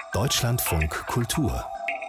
Deutschlandfunk Kultur.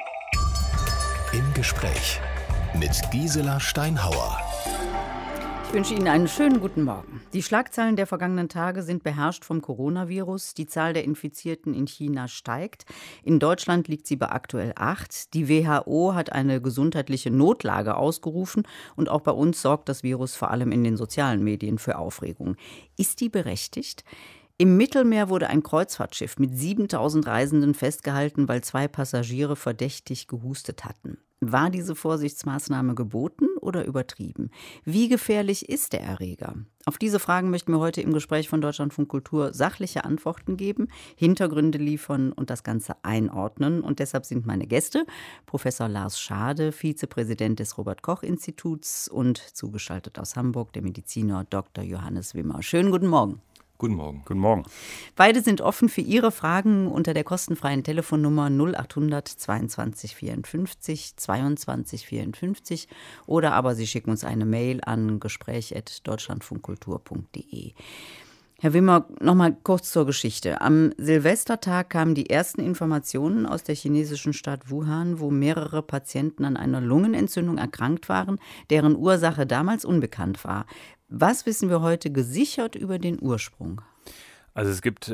Im Gespräch mit Gisela Steinhauer. Ich wünsche Ihnen einen schönen guten Morgen. Die Schlagzeilen der vergangenen Tage sind beherrscht vom Coronavirus. Die Zahl der Infizierten in China steigt. In Deutschland liegt sie bei aktuell 8. Die WHO hat eine gesundheitliche Notlage ausgerufen. Und auch bei uns sorgt das Virus vor allem in den sozialen Medien für Aufregung. Ist die berechtigt? Im Mittelmeer wurde ein Kreuzfahrtschiff mit 7.000 Reisenden festgehalten, weil 2 Passagiere verdächtig gehustet hatten. War diese Vorsichtsmaßnahme geboten oder übertrieben? Wie gefährlich ist der Erreger? Auf diese Fragen möchten wir heute im Gespräch von Deutschlandfunk Kultur sachliche Antworten geben, Hintergründe liefern und das Ganze einordnen. Und deshalb sind meine Gäste Professor Lars Schade, Vizepräsident des Robert-Koch-Instituts, und zugeschaltet aus Hamburg der Mediziner Dr. Johannes Wimmer. Schönen guten Morgen. Guten Morgen. Guten Morgen. Beide sind offen für Ihre Fragen unter der kostenfreien Telefonnummer 0800 22 54 22 54 oder aber Sie schicken uns eine Mail an gespräch@deutschlandfunkkultur.de. Herr Wimmer, noch mal kurz zur Geschichte. Am Silvestertag kamen die ersten Informationen aus der chinesischen Stadt Wuhan, wo mehrere Patienten an einer Lungenentzündung erkrankt waren, deren Ursache damals unbekannt war. Was wissen wir heute gesichert über den Ursprung? Also es gibt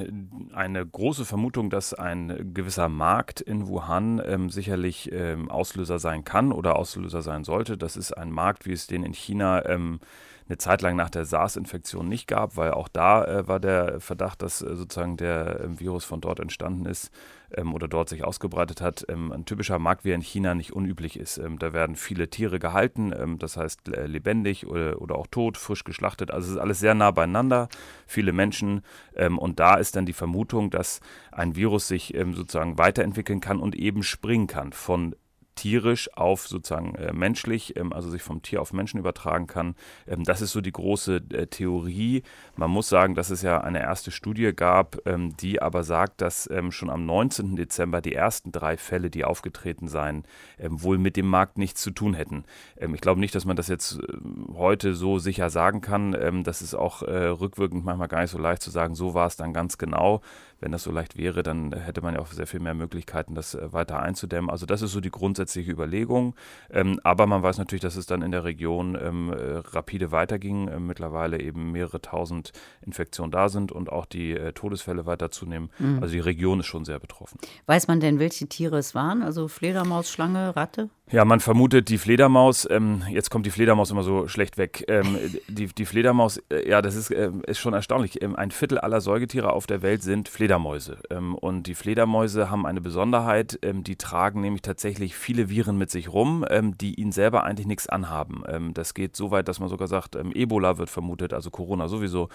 eine große Vermutung, dass ein gewisser Markt in Wuhan sicherlich Auslöser sein kann oder Auslöser sein sollte. Das ist ein Markt, wie es den in China eine Zeit lang nach der SARS-Infektion nicht gab, weil auch da war der Verdacht, dass sozusagen der Virus von dort entstanden ist oder dort sich ausgebreitet hat. Ein typischer Markt, wie er in China nicht unüblich ist. Da werden viele Tiere gehalten, das heißt lebendig oder auch tot, frisch geschlachtet. Also es ist alles sehr nah beieinander, viele Menschen. Und da ist dann die Vermutung, dass ein Virus sich sozusagen weiterentwickeln kann und eben springen kann von tierisch auf sozusagen menschlich, also sich vom Tier auf Menschen übertragen kann. Das ist so die große Theorie. Man muss sagen, dass es ja eine erste Studie gab, die aber sagt, dass schon am 19. Dezember die ersten 3 Fälle, die aufgetreten seien, wohl mit dem Markt nichts zu tun hätten. Ich glaube nicht, dass man das jetzt heute so sicher sagen kann. Das ist auch rückwirkend manchmal gar nicht so leicht zu sagen, so war es dann ganz genau. Wenn das so leicht wäre, dann hätte man ja auch sehr viel mehr Möglichkeiten, das weiter einzudämmen. Also das ist so die grundsätzliche Überlegung. Aber man weiß natürlich, dass es dann in der Region rapide weiterging. Mittlerweile eben mehrere tausend Infektionen da sind und auch die Todesfälle weiter zunehmen. Also die Region ist schon sehr betroffen. Weiß man denn, welche Tiere es waren? Also Fledermaus, Schlange, Ratte? Ja, man vermutet die Fledermaus. Jetzt kommt die Fledermaus immer so schlecht weg. Die Fledermaus, ja, das ist schon erstaunlich. Ein Viertel aller Säugetiere auf der Welt sind Fledermäuse. Und die Fledermäuse haben eine Besonderheit. Die tragen nämlich tatsächlich viele Viren mit sich rum, die ihnen selber eigentlich nichts anhaben. Das geht so weit, dass man sogar sagt, Ebola wird vermutet, also Corona sowieso.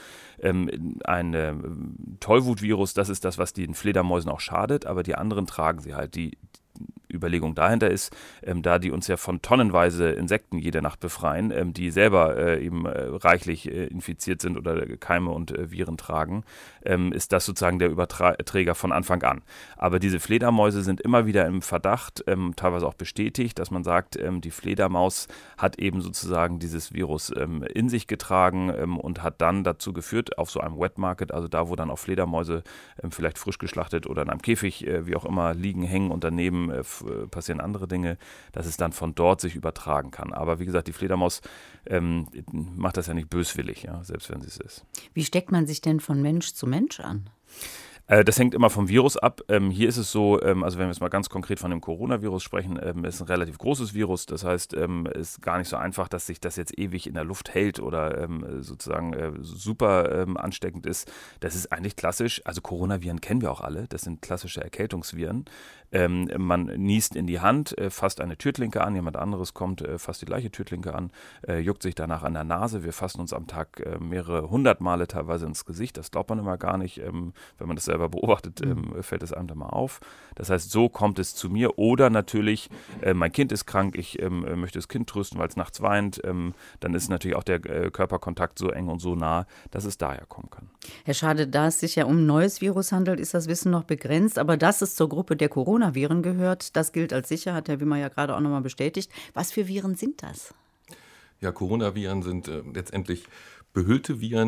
Ein Tollwutvirus, das ist das, was den Fledermäusen auch schadet, aber die anderen tragen sie halt. Die Überlegung dahinter ist, da die uns ja von tonnenweise Insekten jede Nacht befreien, die selber eben reichlich infiziert sind oder Keime und Viren tragen, ist das sozusagen der Überträger von Anfang an. Aber diese Fledermäuse sind immer wieder im Verdacht, teilweise auch bestätigt, dass man sagt, die Fledermaus hat eben sozusagen dieses Virus in sich getragen und hat dann dazu geführt, auf so einem Wet Market, also da, wo dann auch Fledermäuse vielleicht frisch geschlachtet oder in einem Käfig, wie auch immer, liegen, hängen und daneben passieren andere Dinge, dass es dann von dort sich übertragen kann. Aber wie gesagt, die Fledermaus macht das ja nicht böswillig, ja, selbst wenn sie es ist. Wie steckt man sich denn von Mensch zu Mensch an? Das hängt immer vom Virus ab. Hier ist es so, also wenn wir jetzt mal ganz konkret von dem Coronavirus sprechen, ist ein relativ großes Virus. Das heißt, ist gar nicht so einfach, dass sich das jetzt ewig in der Luft hält oder sozusagen super ansteckend ist. Das ist eigentlich klassisch. Also Coronaviren kennen wir auch alle. Das sind klassische Erkältungsviren. Man niest in die Hand, fasst eine Türklinke an, jemand anderes kommt, fasst die gleiche Türklinke an, juckt sich danach an der Nase. Wir fassen uns am Tag mehrere 100 Male teilweise ins Gesicht. Das glaubt man immer gar nicht. Wenn man das selber beobachtet, fällt es einem dann mal auf. Das heißt, so kommt es zu mir. Oder natürlich, mein Kind ist krank, ich möchte das Kind trösten, weil es nachts weint. Dann ist natürlich auch der Körperkontakt so eng und so nah, dass es daher kommen kann. Herr Schade, da es sich ja um ein neues Virus handelt, ist das Wissen noch begrenzt. Aber dass es zur Gruppe der Coronaviren gehört, das gilt als sicher, hat Herr Wimmer ja gerade auch nochmal bestätigt. Was für Viren sind das? Ja, Coronaviren sind letztendlich behüllte Viren,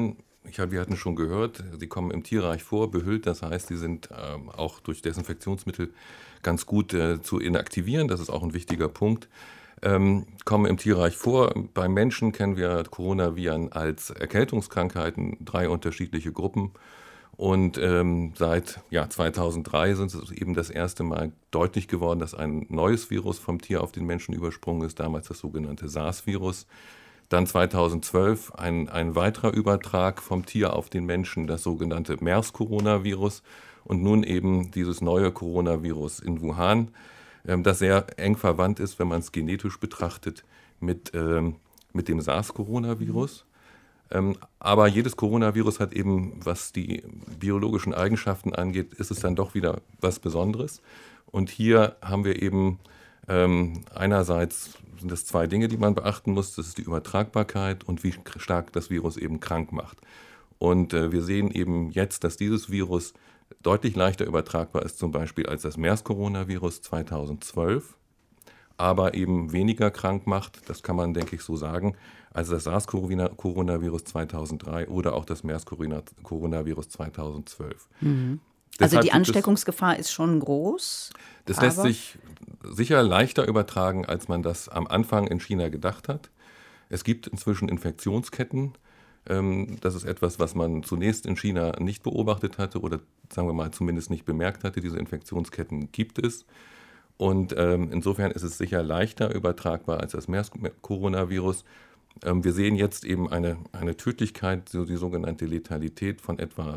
wir hatten schon gehört, sie kommen im Tierreich vor, behüllt, das heißt, sie sind auch durch Desinfektionsmittel ganz gut zu inaktivieren, das ist auch ein wichtiger Punkt. Kommen im Tierreich vor. Beim Menschen kennen wir Coronaviren als Erkältungskrankheiten, 3 unterschiedliche Gruppen. Und seit 2003 ist es eben das erste Mal deutlich geworden, dass ein neues Virus vom Tier auf den Menschen übersprungen ist, damals das sogenannte SARS-Virus. Dann 2012 ein weiterer Übertrag vom Tier auf den Menschen, das sogenannte MERS-Coronavirus. Und nun eben dieses neue Coronavirus in Wuhan, das sehr eng verwandt ist, wenn man es genetisch betrachtet, mit dem SARS-Coronavirus. Aber jedes Coronavirus hat eben, was die biologischen Eigenschaften angeht, ist es dann doch wieder was Besonderes. Und hier haben wir eben einerseits sind das 2 Dinge, die man beachten muss. Das ist die Übertragbarkeit und wie stark das Virus eben krank macht. Und wir sehen eben jetzt, dass dieses Virus deutlich leichter übertragbar ist, zum Beispiel als das MERS-Coronavirus 2012, aber eben weniger krank macht, das kann man, denke ich, so sagen, als das SARS-Coronavirus 2003 oder auch das MERS-Coronavirus 2012. Mhm. Also die Ansteckungsgefahr ist schon groß? Das lässt sich sicher leichter übertragen, als man das am Anfang in China gedacht hat. Es gibt inzwischen Infektionsketten. Das ist etwas, was man zunächst in China nicht beobachtet hatte oder sagen wir mal zumindest nicht bemerkt hatte. Diese Infektionsketten gibt es. Und insofern ist es sicher leichter übertragbar als das MERS-Coronavirus. Wir sehen jetzt eben eine Tödlichkeit, die sogenannte Letalität von etwa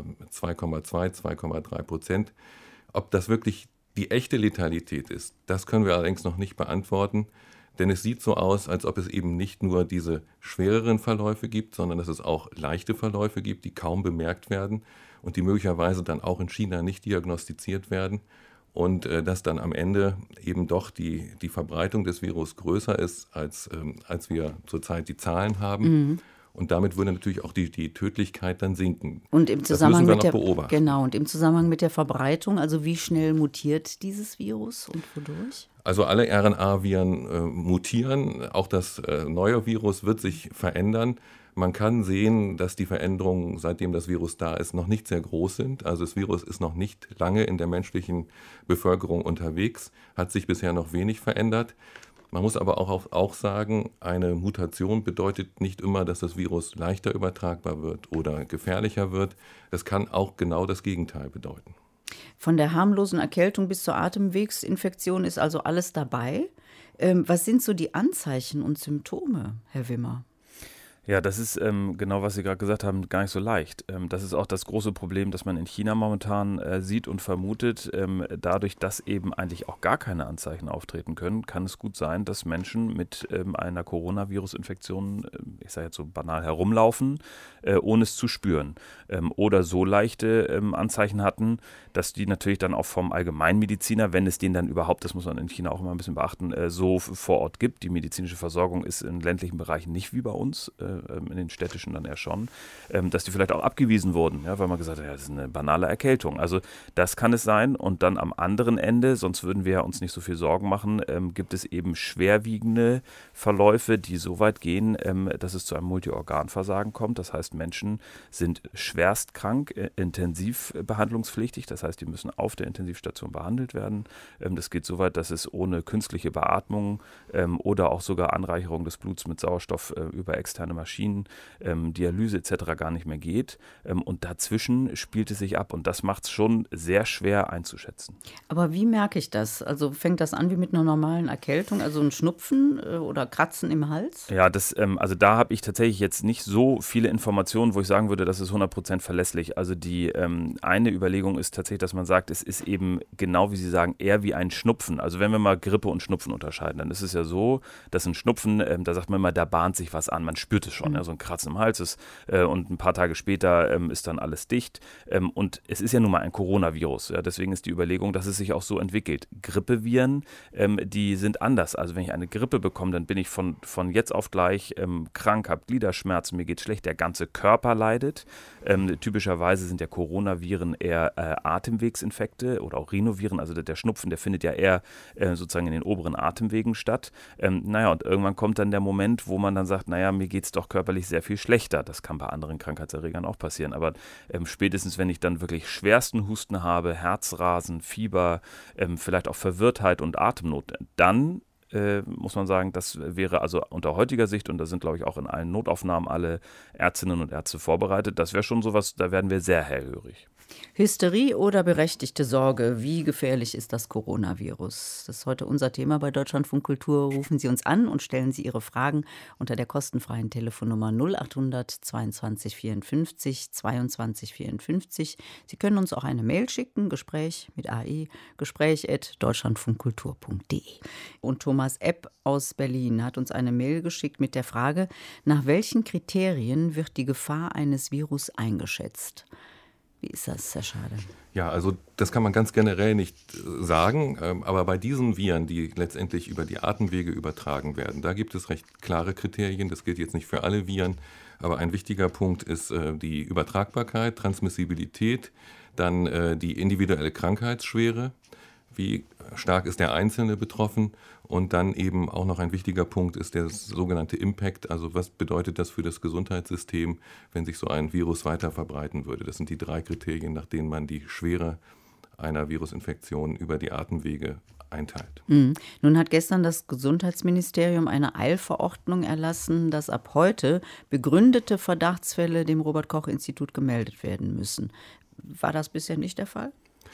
2,3%. Ob das wirklich die echte Letalität ist, das können wir allerdings noch nicht beantworten. Denn es sieht so aus, als ob es eben nicht nur diese schwereren Verläufe gibt, sondern dass es auch leichte Verläufe gibt, die kaum bemerkt werden und die möglicherweise dann auch in China nicht diagnostiziert werden. Und dass dann am Ende eben doch die Verbreitung des Virus größer ist, als wir zurzeit die Zahlen haben. Mhm. Und damit würde natürlich auch die Tödlichkeit dann sinken. Und im Zusammenhang das müssen wir noch beobachten. Genau, und im Zusammenhang mit der Verbreitung, also wie schnell mutiert dieses Virus und wodurch? Also alle RNA-Viren mutieren, auch das neue Virus wird sich verändern. Man kann sehen, dass die Veränderungen, seitdem das Virus da ist, noch nicht sehr groß sind. Also das Virus ist noch nicht lange in der menschlichen Bevölkerung unterwegs, hat sich bisher noch wenig verändert. Man muss aber auch sagen, eine Mutation bedeutet nicht immer, dass das Virus leichter übertragbar wird oder gefährlicher wird. Das kann auch genau das Gegenteil bedeuten. Von der harmlosen Erkältung bis zur Atemwegsinfektion ist also alles dabei. Was sind so die Anzeichen und Symptome, Herr Wimmer? Ja, das ist genau, was Sie gerade gesagt haben, gar nicht so leicht. Das ist auch das große Problem, das man in China momentan sieht und vermutet. Dadurch, dass eben eigentlich auch gar keine Anzeichen auftreten können, kann es gut sein, dass Menschen mit einer Coronavirus-Infektion, ich sage jetzt so banal, herumlaufen, ohne es zu spüren. Oder so leichte Anzeichen hatten, dass die natürlich dann auch vom Allgemeinmediziner, wenn es den dann überhaupt, das muss man in China auch immer ein bisschen beachten, so vor Ort gibt. Die medizinische Versorgung ist in ländlichen Bereichen nicht wie bei uns, in den städtischen dann eher schon, dass die vielleicht auch abgewiesen wurden, ja, weil man gesagt hat, ja, das ist eine banale Erkältung. Also das kann es sein. Und dann am anderen Ende, sonst würden wir uns nicht so viel Sorgen machen, gibt es eben schwerwiegende Verläufe, die so weit gehen, dass es zu einem Multiorganversagen kommt. Das heißt, Menschen sind schwerst krank, intensiv behandlungspflichtig. Das heißt, die müssen auf der Intensivstation behandelt werden. Das geht so weit, dass es ohne künstliche Beatmung oder auch sogar Anreicherung des Bluts mit Sauerstoff über externe Maschinen, Dialyse etc. gar nicht mehr geht. Und dazwischen spielt es sich ab. Und das macht es schon sehr schwer einzuschätzen. Aber wie merke ich das? Also fängt das an wie mit einer normalen Erkältung, also ein Schnupfen oder Kratzen im Hals? Ja, also da habe ich tatsächlich jetzt nicht so viele Informationen, wo ich sagen würde, das ist 100% verlässlich. Also die eine Überlegung ist tatsächlich, dass man sagt, es ist eben genau wie Sie sagen, eher wie ein Schnupfen. Also wenn wir mal Grippe und Schnupfen unterscheiden, dann ist es ja so, dass ein Schnupfen, da sagt man immer, da bahnt sich was an, man spürt es schon, ja, so ein Kratzen im Hals ist und ein paar Tage später ist dann alles dicht und es ist ja nun mal ein Coronavirus, ja, deswegen ist die Überlegung, dass es sich auch so entwickelt. Grippeviren, die sind anders, also wenn ich eine Grippe bekomme, dann bin ich von jetzt auf gleich krank, habe Gliederschmerzen, mir geht schlecht, der ganze Körper leidet. Typischerweise sind ja Coronaviren eher Atemwegsinfekte oder auch Rhinoviren, also der Schnupfen, der findet ja eher sozusagen in den oberen Atemwegen statt. Und irgendwann kommt dann der Moment, wo man dann sagt, naja, mir geht es doch körperlich sehr viel schlechter. Das kann bei anderen Krankheitserregern auch passieren. Aber spätestens, wenn ich dann wirklich schwersten Husten habe, Herzrasen, Fieber, vielleicht auch Verwirrtheit und Atemnot, dann muss man sagen, das wäre also unter heutiger Sicht, und da sind, glaube ich, auch in allen Notaufnahmen alle Ärztinnen und Ärzte vorbereitet, das wäre schon sowas, da werden wir sehr hellhörig. Hysterie oder berechtigte Sorge? Wie gefährlich ist das Coronavirus? Das ist heute unser Thema bei Deutschlandfunk Kultur. Rufen Sie uns an und stellen Sie Ihre Fragen unter der kostenfreien Telefonnummer 0800 22 54 22 54. Sie können uns auch eine Mail schicken, Gespräch mit AE, gespräch@deutschlandfunkkultur.de. Und Thomas Epp aus Berlin hat uns eine Mail geschickt mit der Frage, nach welchen Kriterien wird die Gefahr eines Virus eingeschätzt? Wie ist das, Herr Schade? Ja, also das kann man ganz generell nicht sagen, aber bei diesen Viren, die letztendlich über die Atemwege übertragen werden, da gibt es recht klare Kriterien. Das gilt jetzt nicht für alle Viren, aber ein wichtiger Punkt ist die Übertragbarkeit, Transmissibilität, dann die individuelle Krankheitsschwere, wie stark ist der Einzelne betroffen, und dann eben auch noch ein wichtiger Punkt ist der sogenannte Impact, also was bedeutet das für das Gesundheitssystem, wenn sich so ein Virus weiter verbreiten würde. Das sind die 3 Kriterien, nach denen man die Schwere einer Virusinfektion über die Atemwege einteilt. Nun hat gestern das Gesundheitsministerium eine Eilverordnung erlassen, dass ab heute begründete Verdachtsfälle dem Robert-Koch-Institut gemeldet werden müssen. War das bisher nicht der Fall?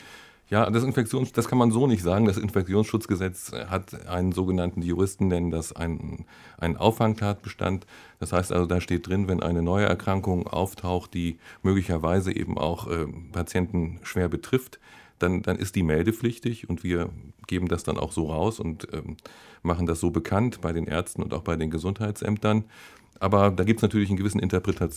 Ja, das kann man so nicht sagen. Das Infektionsschutzgesetz hat einen sogenannten, die Juristen nennen das einen Auffangtatbestand. Das heißt also, da steht drin, wenn eine neue Erkrankung auftaucht, die möglicherweise eben auch Patienten schwer betrifft, dann ist die meldepflichtig, und wir geben das dann auch so raus und machen das so bekannt bei den Ärzten und auch bei den Gesundheitsämtern. Aber da gibt es natürlich einen gewissen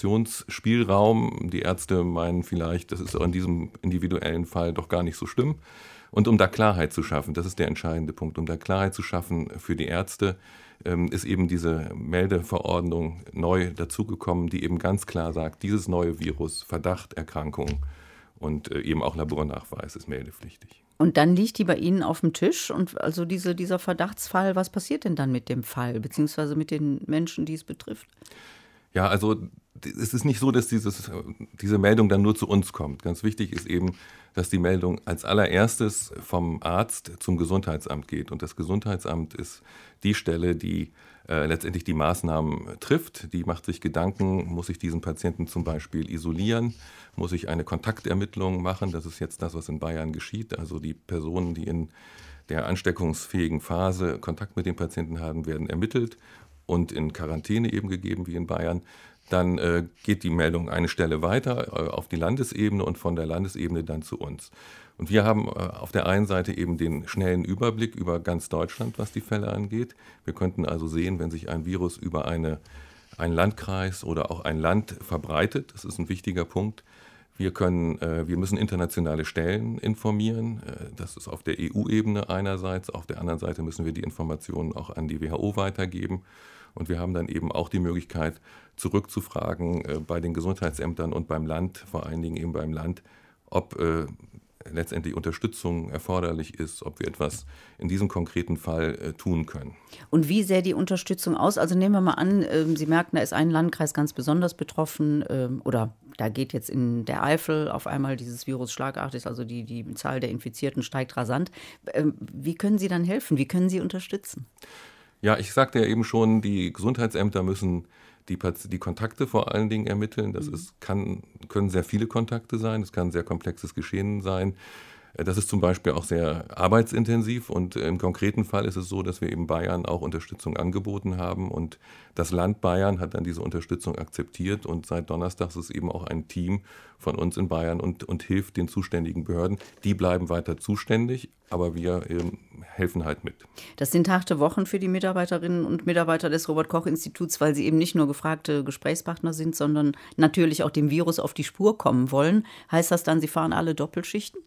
Interpretationsspielraum. Die Ärzte meinen vielleicht, das ist in diesem individuellen Fall doch gar nicht so schlimm. Und um da Klarheit zu schaffen, das ist der entscheidende Punkt, um da Klarheit zu schaffen für die Ärzte, ist eben diese Meldeverordnung neu dazugekommen, die eben ganz klar sagt, dieses neue Virus, Verdacht, Erkrankung und eben auch Labornachweis ist meldepflichtig. Und dann liegt die bei Ihnen auf dem Tisch, und also dieser Verdachtsfall, was passiert denn dann mit dem Fall, beziehungsweise mit den Menschen, die es betrifft? Ja, also es ist nicht so, dass diese Meldung dann nur zu uns kommt. Ganz wichtig ist eben, dass die Meldung als allererstes vom Arzt zum Gesundheitsamt geht. Und das Gesundheitsamt ist die Stelle, die letztendlich die Maßnahmen trifft. Die macht sich Gedanken, muss ich diesen Patienten zum Beispiel isolieren, muss ich eine Kontaktermittlung machen. Das ist jetzt das, was in Bayern geschieht. Also die Personen, die in der ansteckungsfähigen Phase Kontakt mit dem Patienten haben, werden ermittelt und in Quarantäne eben gegeben, wie in Bayern. Dann geht die Meldung eine Stelle weiter auf die Landesebene und von der Landesebene dann zu uns. Und wir haben auf der einen Seite eben den schnellen Überblick über ganz Deutschland, was die Fälle angeht. Wir könnten also sehen, wenn sich ein Virus über einen Landkreis oder auch ein Land verbreitet. Das ist ein wichtiger Punkt. Wir müssen internationale Stellen informieren. Das ist auf der EU-Ebene einerseits. Auf der anderen Seite müssen wir die Informationen auch an die WHO weitergeben. Und wir haben dann eben auch die Möglichkeit, zurückzufragen bei den Gesundheitsämtern und beim Land, vor allen Dingen eben beim Land, ob letztendlich Unterstützung erforderlich ist, ob wir etwas in diesem konkreten Fall tun können. Und wie sähe die Unterstützung aus? Also nehmen wir mal an, Sie merken, da ist ein Landkreis ganz besonders betroffen oder da geht jetzt in der Eifel auf einmal dieses Virus schlagartig, also die Zahl der Infizierten steigt rasant. Wie können Sie dann helfen? Wie können Sie unterstützen? Ja, ich sagte ja eben schon, die Gesundheitsämter müssen die Kontakte vor allen Dingen ermitteln. Das können sehr viele Kontakte sein, es kann ein sehr komplexes Geschehen sein. Das ist zum Beispiel auch sehr arbeitsintensiv, und im konkreten Fall ist es so, dass wir eben Bayern auch Unterstützung angeboten haben, und das Land Bayern hat dann diese Unterstützung akzeptiert, und seit Donnerstag ist eben auch ein Team von uns in Bayern und hilft den zuständigen Behörden. Die bleiben weiter zuständig, aber wir helfen halt mit. Das sind harte Wochen für die Mitarbeiterinnen und Mitarbeiter des Robert-Koch-Instituts, weil sie eben nicht nur gefragte Gesprächspartner sind, sondern natürlich auch dem Virus auf die Spur kommen wollen. Heißt das dann, Sie fahren alle Doppelschichten?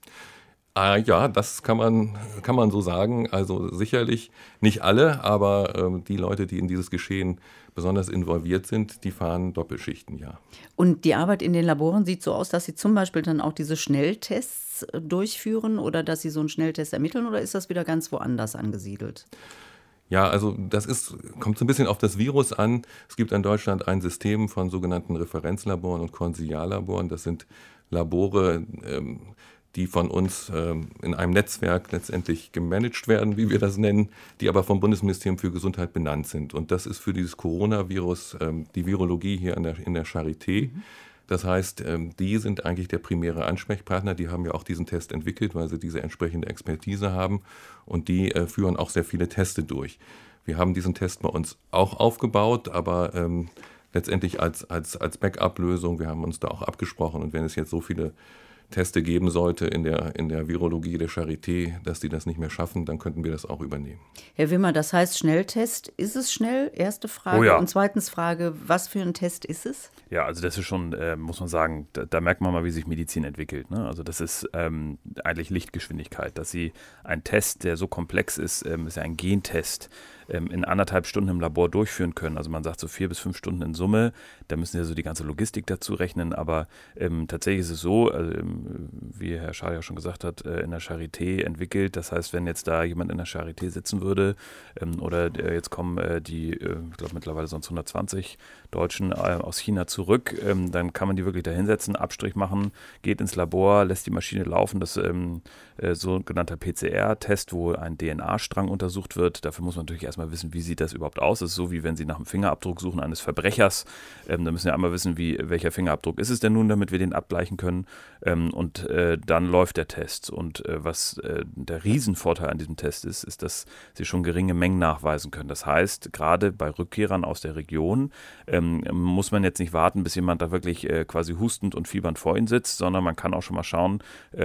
Ja, das kann man so sagen. Also sicherlich nicht alle, aber die Leute, die in dieses Geschehen besonders involviert sind, die fahren Doppelschichten, ja. Und die Arbeit in den Laboren sieht so aus, dass Sie zum Beispiel dann auch diese Schnelltests durchführen oder dass Sie so einen Schnelltest ermitteln, oder ist das wieder ganz woanders angesiedelt? Ja, also kommt so ein bisschen auf das Virus an. Es gibt in Deutschland ein System von sogenannten Referenzlaboren und Konsiliarlaboren. Das sind Labore, die von uns in einem Netzwerk letztendlich gemanagt werden, wie wir das nennen, die aber vom Bundesministerium für Gesundheit benannt sind. Und das ist für dieses Coronavirus die Virologie hier in der Charité. Das heißt, die sind eigentlich der primäre Ansprechpartner. Die haben ja auch diesen Test entwickelt, weil sie diese entsprechende Expertise haben. Und die führen auch sehr viele Teste durch. Wir haben diesen Test bei uns auch aufgebaut, aber letztendlich als Backup-Lösung. Wir haben uns da auch abgesprochen. Und wenn es jetzt so viele Teste geben sollte in der Virologie der Charité, dass die das nicht mehr schaffen, dann könnten wir das auch übernehmen. Herr Wimmer, das heißt Schnelltest. Ist es schnell? Erste Frage. Oh ja. Und zweitens Frage, was für ein Test ist es? Ja, also das ist schon, muss man sagen, da merkt man mal, wie sich Medizin entwickelt. Ne? Also das ist eigentlich Lichtgeschwindigkeit, dass Sie einen Test, der so komplex ist, ist ja ein Gentest, in 1,5 Stunden im Labor durchführen können. Also man sagt so 4 bis 5 Stunden in Summe. Da müssen Sie ja so die ganze Logistik dazu rechnen. Aber tatsächlich ist es so, wie Herr Schaar ja schon gesagt hat, in der Charité entwickelt. Das heißt, wenn jetzt da jemand in der Charité sitzen würde oder jetzt kommen ich glaube mittlerweile sonst 120 Deutschen aus China zurück, dann kann man die wirklich da hinsetzen, Abstrich machen, geht ins Labor, lässt die Maschine laufen. Das sogenannter PCR-Test, wo ein DNA-Strang untersucht wird. Dafür muss man natürlich erstmal wissen, wie sieht das überhaupt aus. Das ist so, wie wenn Sie nach einem Fingerabdruck suchen eines Verbrechers. Da müssen wir einmal wissen, welcher Fingerabdruck ist es denn nun, damit wir den abgleichen können. Und dann läuft der Test. Und was der Riesenvorteil an diesem Test ist, dass Sie schon geringe Mengen nachweisen können. Das heißt, gerade bei Rückkehrern aus der Region muss man jetzt nicht warten, bis jemand da wirklich quasi hustend und fiebernd vor Ihnen sitzt, sondern man kann auch schon mal schauen,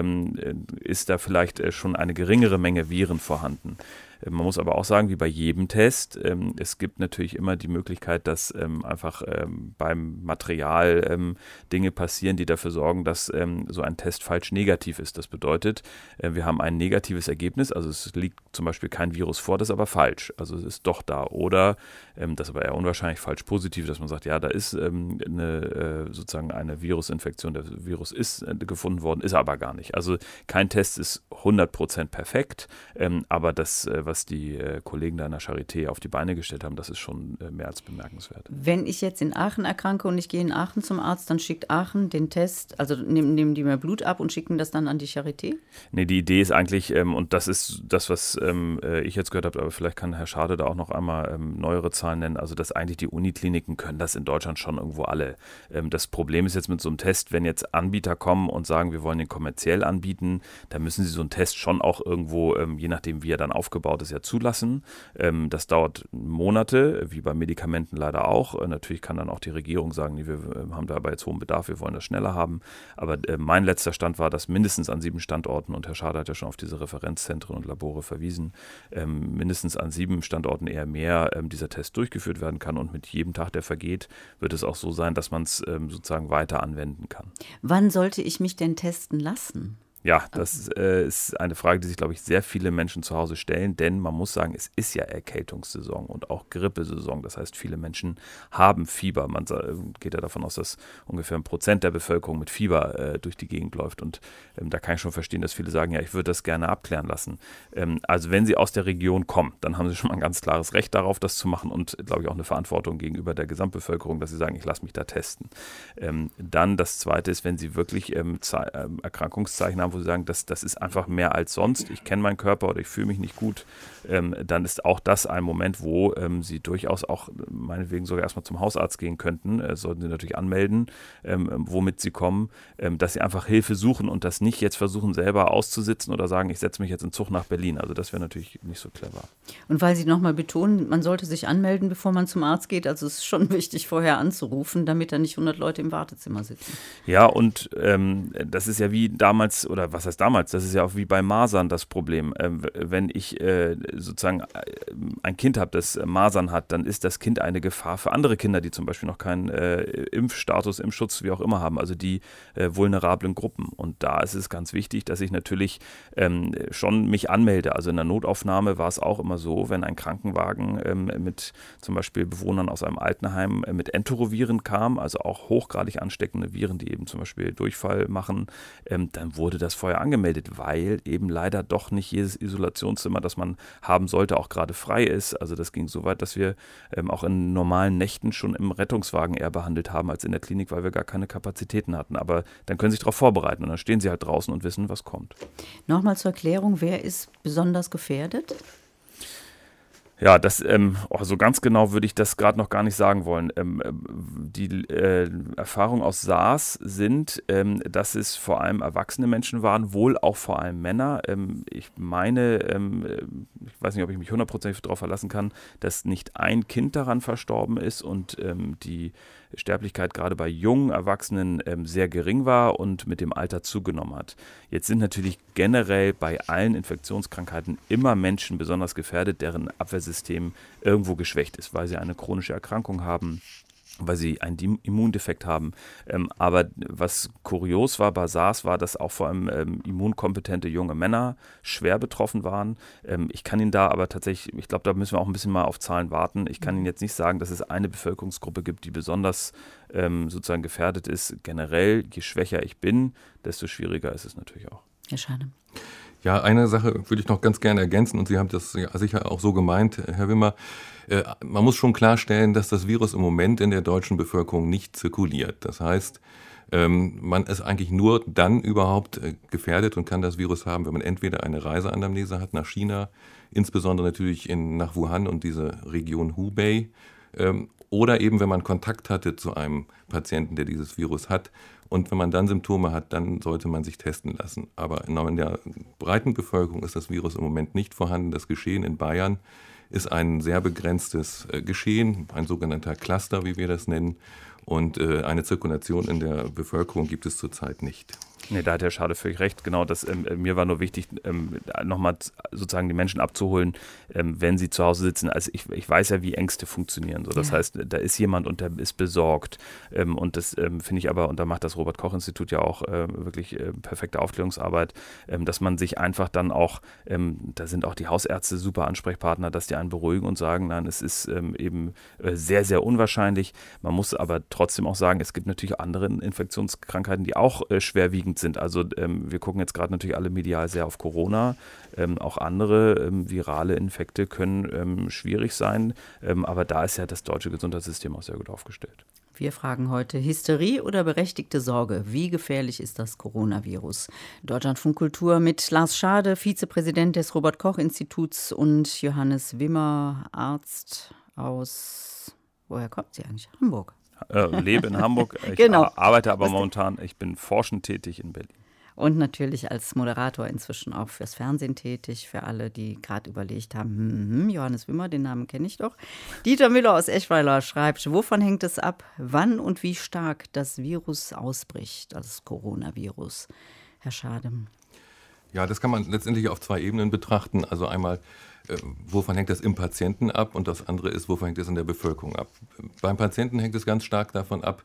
ist da vielleicht schon eine geringere Menge Viren vorhanden. Man muss aber auch sagen, wie bei jedem Test, es gibt natürlich immer die Möglichkeit, dass einfach beim Material Dinge passieren, die dafür sorgen, dass so ein Test falsch negativ ist. Das bedeutet, wir haben ein negatives Ergebnis, also es liegt zum Beispiel kein Virus vor, das ist aber falsch, also es ist doch da. Oder, das ist aber eher unwahrscheinlich, falsch positiv, dass man sagt, ja, da ist sozusagen eine Virusinfektion, der Virus ist gefunden worden, ist aber gar nicht. Also kein Test ist 100% perfekt, aber das, was die Kollegen da in der Charité auf die Beine gestellt haben, das ist schon mehr als bemerkenswert. Wenn ich jetzt in Aachen erkranke und ich gehe in Aachen zum Arzt, dann schickt Aachen den Test, also nehmen die mir Blut ab und schicken das dann an die Charité? Nee, die Idee ist eigentlich, und das ist das, was ich jetzt gehört habe, aber vielleicht kann Herr Schade da auch noch einmal neuere Zahlen nennen, also dass eigentlich die Unikliniken können das in Deutschland schon irgendwo alle. Das Problem ist jetzt mit so einem Test, wenn jetzt Anbieter kommen und sagen, wir wollen den kommerziell anbieten, dann müssen sie so einen Test schon auch irgendwo, je nachdem wie er dann aufgebaut ist, ja zulassen. Das dauert Monate, wie bei Medikamenten leider auch. Natürlich kann dann auch die Regierung sagen, nee, wir haben da aber jetzt hohen Bedarf, wir wollen das schneller haben. Aber mein letzter Stand war, dass mindestens an 7 Standorten, und Herr Schade hat ja schon auf diese Referenzzentren und Labore verwiesen, mindestens an 7 Standorten eher mehr dieser Test durchgeführt werden kann. Und mit jedem Tag, der vergeht, wird es auch so sein, dass man es sozusagen weiter anwenden kann. Wann sollte ich mich denn testen lassen? Ja, das ist eine Frage, die sich, glaube ich, sehr viele Menschen zu Hause stellen, denn man muss sagen, es ist ja Erkältungssaison und auch Grippesaison. Das heißt, viele Menschen haben Fieber. Man geht ja davon aus, dass ungefähr 1% der Bevölkerung mit Fieber durch die Gegend läuft. Und da kann ich schon verstehen, dass viele sagen, ja, ich würde das gerne abklären lassen. Also wenn Sie aus der Region kommen, dann haben Sie schon mal ein ganz klares Recht darauf, das zu machen und, glaube ich, auch eine Verantwortung gegenüber der Gesamtbevölkerung, dass Sie sagen, ich lasse mich da testen. Dann das Zweite ist, wenn Sie wirklich Erkrankungszeichen haben, wo Sie sagen, das ist einfach mehr als sonst, ich kenne meinen Körper oder ich fühle mich nicht gut, dann ist auch das ein Moment, wo Sie durchaus auch meinetwegen sogar erstmal zum Hausarzt gehen könnten, sollten Sie natürlich anmelden, womit Sie kommen, dass Sie einfach Hilfe suchen und das nicht jetzt versuchen, selber auszusitzen oder sagen, ich setze mich jetzt in Zug nach Berlin. Also das wäre natürlich nicht so clever. Und weil Sie nochmal betonen, man sollte sich anmelden, bevor man zum Arzt geht, also es ist schon wichtig, vorher anzurufen, damit da nicht 100 Leute im Wartezimmer sitzen. Ja, und das ist ja wie damals, oder was heißt damals, das ist ja auch wie bei Masern das Problem. Wenn ich sozusagen ein Kind habe, das Masern hat, dann ist das Kind eine Gefahr für andere Kinder, die zum Beispiel noch keinen Impfstatus, Impfschutz, wie auch immer haben, also die vulnerablen Gruppen. Und da ist es ganz wichtig, dass ich natürlich schon mich anmelde. Also in der Notaufnahme war es auch immer so, wenn ein Krankenwagen mit zum Beispiel Bewohnern aus einem Altenheim mit Entoroviren kam, also auch hochgradig ansteckende Viren, die eben zum Beispiel Durchfall machen, dann wurde das das vorher angemeldet, weil eben leider doch nicht jedes Isolationszimmer, das man haben sollte, auch gerade frei ist. Also das ging so weit, dass wir auch in normalen Nächten schon im Rettungswagen eher behandelt haben als in der Klinik, weil wir gar keine Kapazitäten hatten. Aber dann können Sie sich darauf vorbereiten und dann stehen Sie halt draußen und wissen, was kommt. Nochmal zur Erklärung, wer ist besonders gefährdet? Ja, so ganz genau würde ich das gerade noch gar nicht sagen wollen. Die Erfahrungen aus SARS sind, dass es vor allem erwachsene Menschen waren, wohl auch vor allem Männer. Ich meine, ich weiß nicht, ob ich mich 100% darauf verlassen kann, dass nicht ein Kind daran verstorben ist und die Sterblichkeit gerade bei jungen Erwachsenen sehr gering war und mit dem Alter zugenommen hat. Jetzt sind natürlich generell bei allen Infektionskrankheiten immer Menschen besonders gefährdet, deren Abwehrsystem irgendwo geschwächt ist, weil sie eine chronische Erkrankung haben, weil sie einen Immundefekt haben. Aber was kurios war bei SARS, war, dass auch vor allem immunkompetente junge Männer schwer betroffen waren. Ich kann Ihnen da aber tatsächlich, ich glaube, da müssen wir auch ein bisschen mal auf Zahlen warten. Ich kann Ihnen jetzt nicht sagen, dass es eine Bevölkerungsgruppe gibt, die besonders sozusagen gefährdet ist. Generell, je schwächer ich bin, desto schwieriger ist es natürlich auch. Herr Schade. Ja, eine Sache würde ich noch ganz gerne ergänzen und Sie haben das ja sicher auch so gemeint, Herr Wimmer. Man muss schon klarstellen, dass das Virus im Moment in der deutschen Bevölkerung nicht zirkuliert. Das heißt, man ist eigentlich nur dann überhaupt gefährdet und kann das Virus haben, wenn man entweder eine Reiseanamnese hat nach China, insbesondere natürlich nach Wuhan und diese Region Hubei, oder eben wenn man Kontakt hatte zu einem Patienten, der dieses Virus hat. Und wenn man dann Symptome hat, dann sollte man sich testen lassen. Aber in der breiten Bevölkerung ist das Virus im Moment nicht vorhanden. Das Geschehen in Bayern ist ein sehr begrenztes Geschehen, ein sogenannter Cluster, wie wir das nennen. Und eine Zirkulation in der Bevölkerung gibt es zurzeit nicht. Nee, da hat Herr Schade völlig recht. Genau, mir war nur wichtig, nochmal sozusagen die Menschen abzuholen, wenn sie zu Hause sitzen. Also ich weiß ja, wie Ängste funktionieren. So, das heißt, da ist jemand und der ist besorgt. Und das finde ich aber, und da macht das Robert-Koch-Institut ja auch wirklich perfekte Aufklärungsarbeit, dass man sich einfach dann auch, da sind auch die Hausärzte super Ansprechpartner, dass die einen beruhigen und sagen, nein, es ist eben sehr, sehr unwahrscheinlich. Man muss aber trotzdem auch sagen, es gibt natürlich andere Infektionskrankheiten, die auch schwerwiegend sind. Also wir gucken jetzt gerade natürlich alle medial sehr auf Corona. Auch andere virale Infekte können schwierig sein. Aber da ist ja das deutsche Gesundheitssystem auch sehr gut aufgestellt. Wir fragen heute, Hysterie oder berechtigte Sorge? Wie gefährlich ist das Coronavirus? Deutschlandfunk Kultur mit Lars Schade, Vizepräsident des Robert-Koch-Instituts, und Johannes Wimmer, Arzt aus, woher kommt sie eigentlich? Hamburg. Lebe in Hamburg, ich genau. Arbeite aber momentan, ich bin forschend tätig in Berlin. Und natürlich als Moderator inzwischen auch fürs Fernsehen tätig, für alle, die gerade überlegt haben, Johannes Wimmer, den Namen kenne ich doch. Dieter Müller aus Eschweiler schreibt, wovon hängt es ab, wann und wie stark das Virus ausbricht, das Coronavirus? Herr Schade. Ja, das kann man letztendlich auf zwei Ebenen betrachten. Also einmal, wovon hängt das im Patienten ab, und das andere ist, wovon hängt es in der Bevölkerung ab. Beim Patienten hängt es ganz stark davon ab,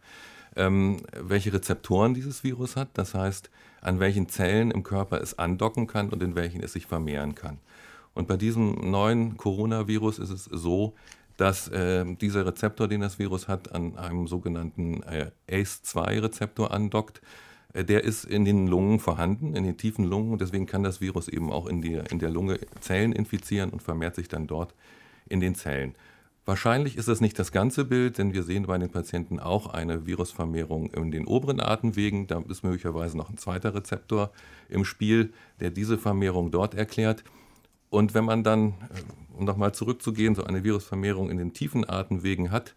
welche Rezeptoren dieses Virus hat. Das heißt, an welchen Zellen im Körper es andocken kann und in welchen es sich vermehren kann. Und bei diesem neuen Coronavirus ist es so, dass dieser Rezeptor, den das Virus hat, an einem sogenannten ACE2-Rezeptor andockt. Der ist in den Lungen vorhanden, in den tiefen Lungen, und deswegen kann das Virus eben auch in der Lunge Zellen infizieren und vermehrt sich dann dort in den Zellen. Wahrscheinlich ist das nicht das ganze Bild, denn wir sehen bei den Patienten auch eine Virusvermehrung in den oberen Atemwegen. Da ist möglicherweise noch ein zweiter Rezeptor im Spiel, der diese Vermehrung dort erklärt. Und wenn man dann, um nochmal zurückzugehen, so eine Virusvermehrung in den tiefen Atemwegen hat,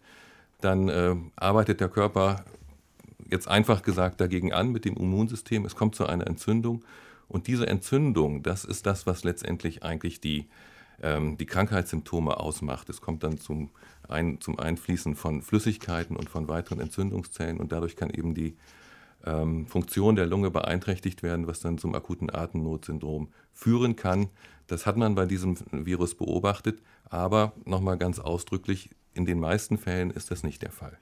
dann arbeitet der Körper, jetzt einfach gesagt, dagegen an mit dem Immunsystem. Es kommt zu einer Entzündung. Und diese Entzündung, das ist das, was letztendlich eigentlich die Krankheitssymptome ausmacht. Es kommt dann zum Einfließen von Flüssigkeiten und von weiteren Entzündungszellen, und dadurch kann eben die Funktion der Lunge beeinträchtigt werden, was dann zum akuten Atemnotsyndrom führen kann. Das hat man bei diesem Virus beobachtet, aber nochmal ganz ausdrücklich, in den meisten Fällen ist das nicht der Fall.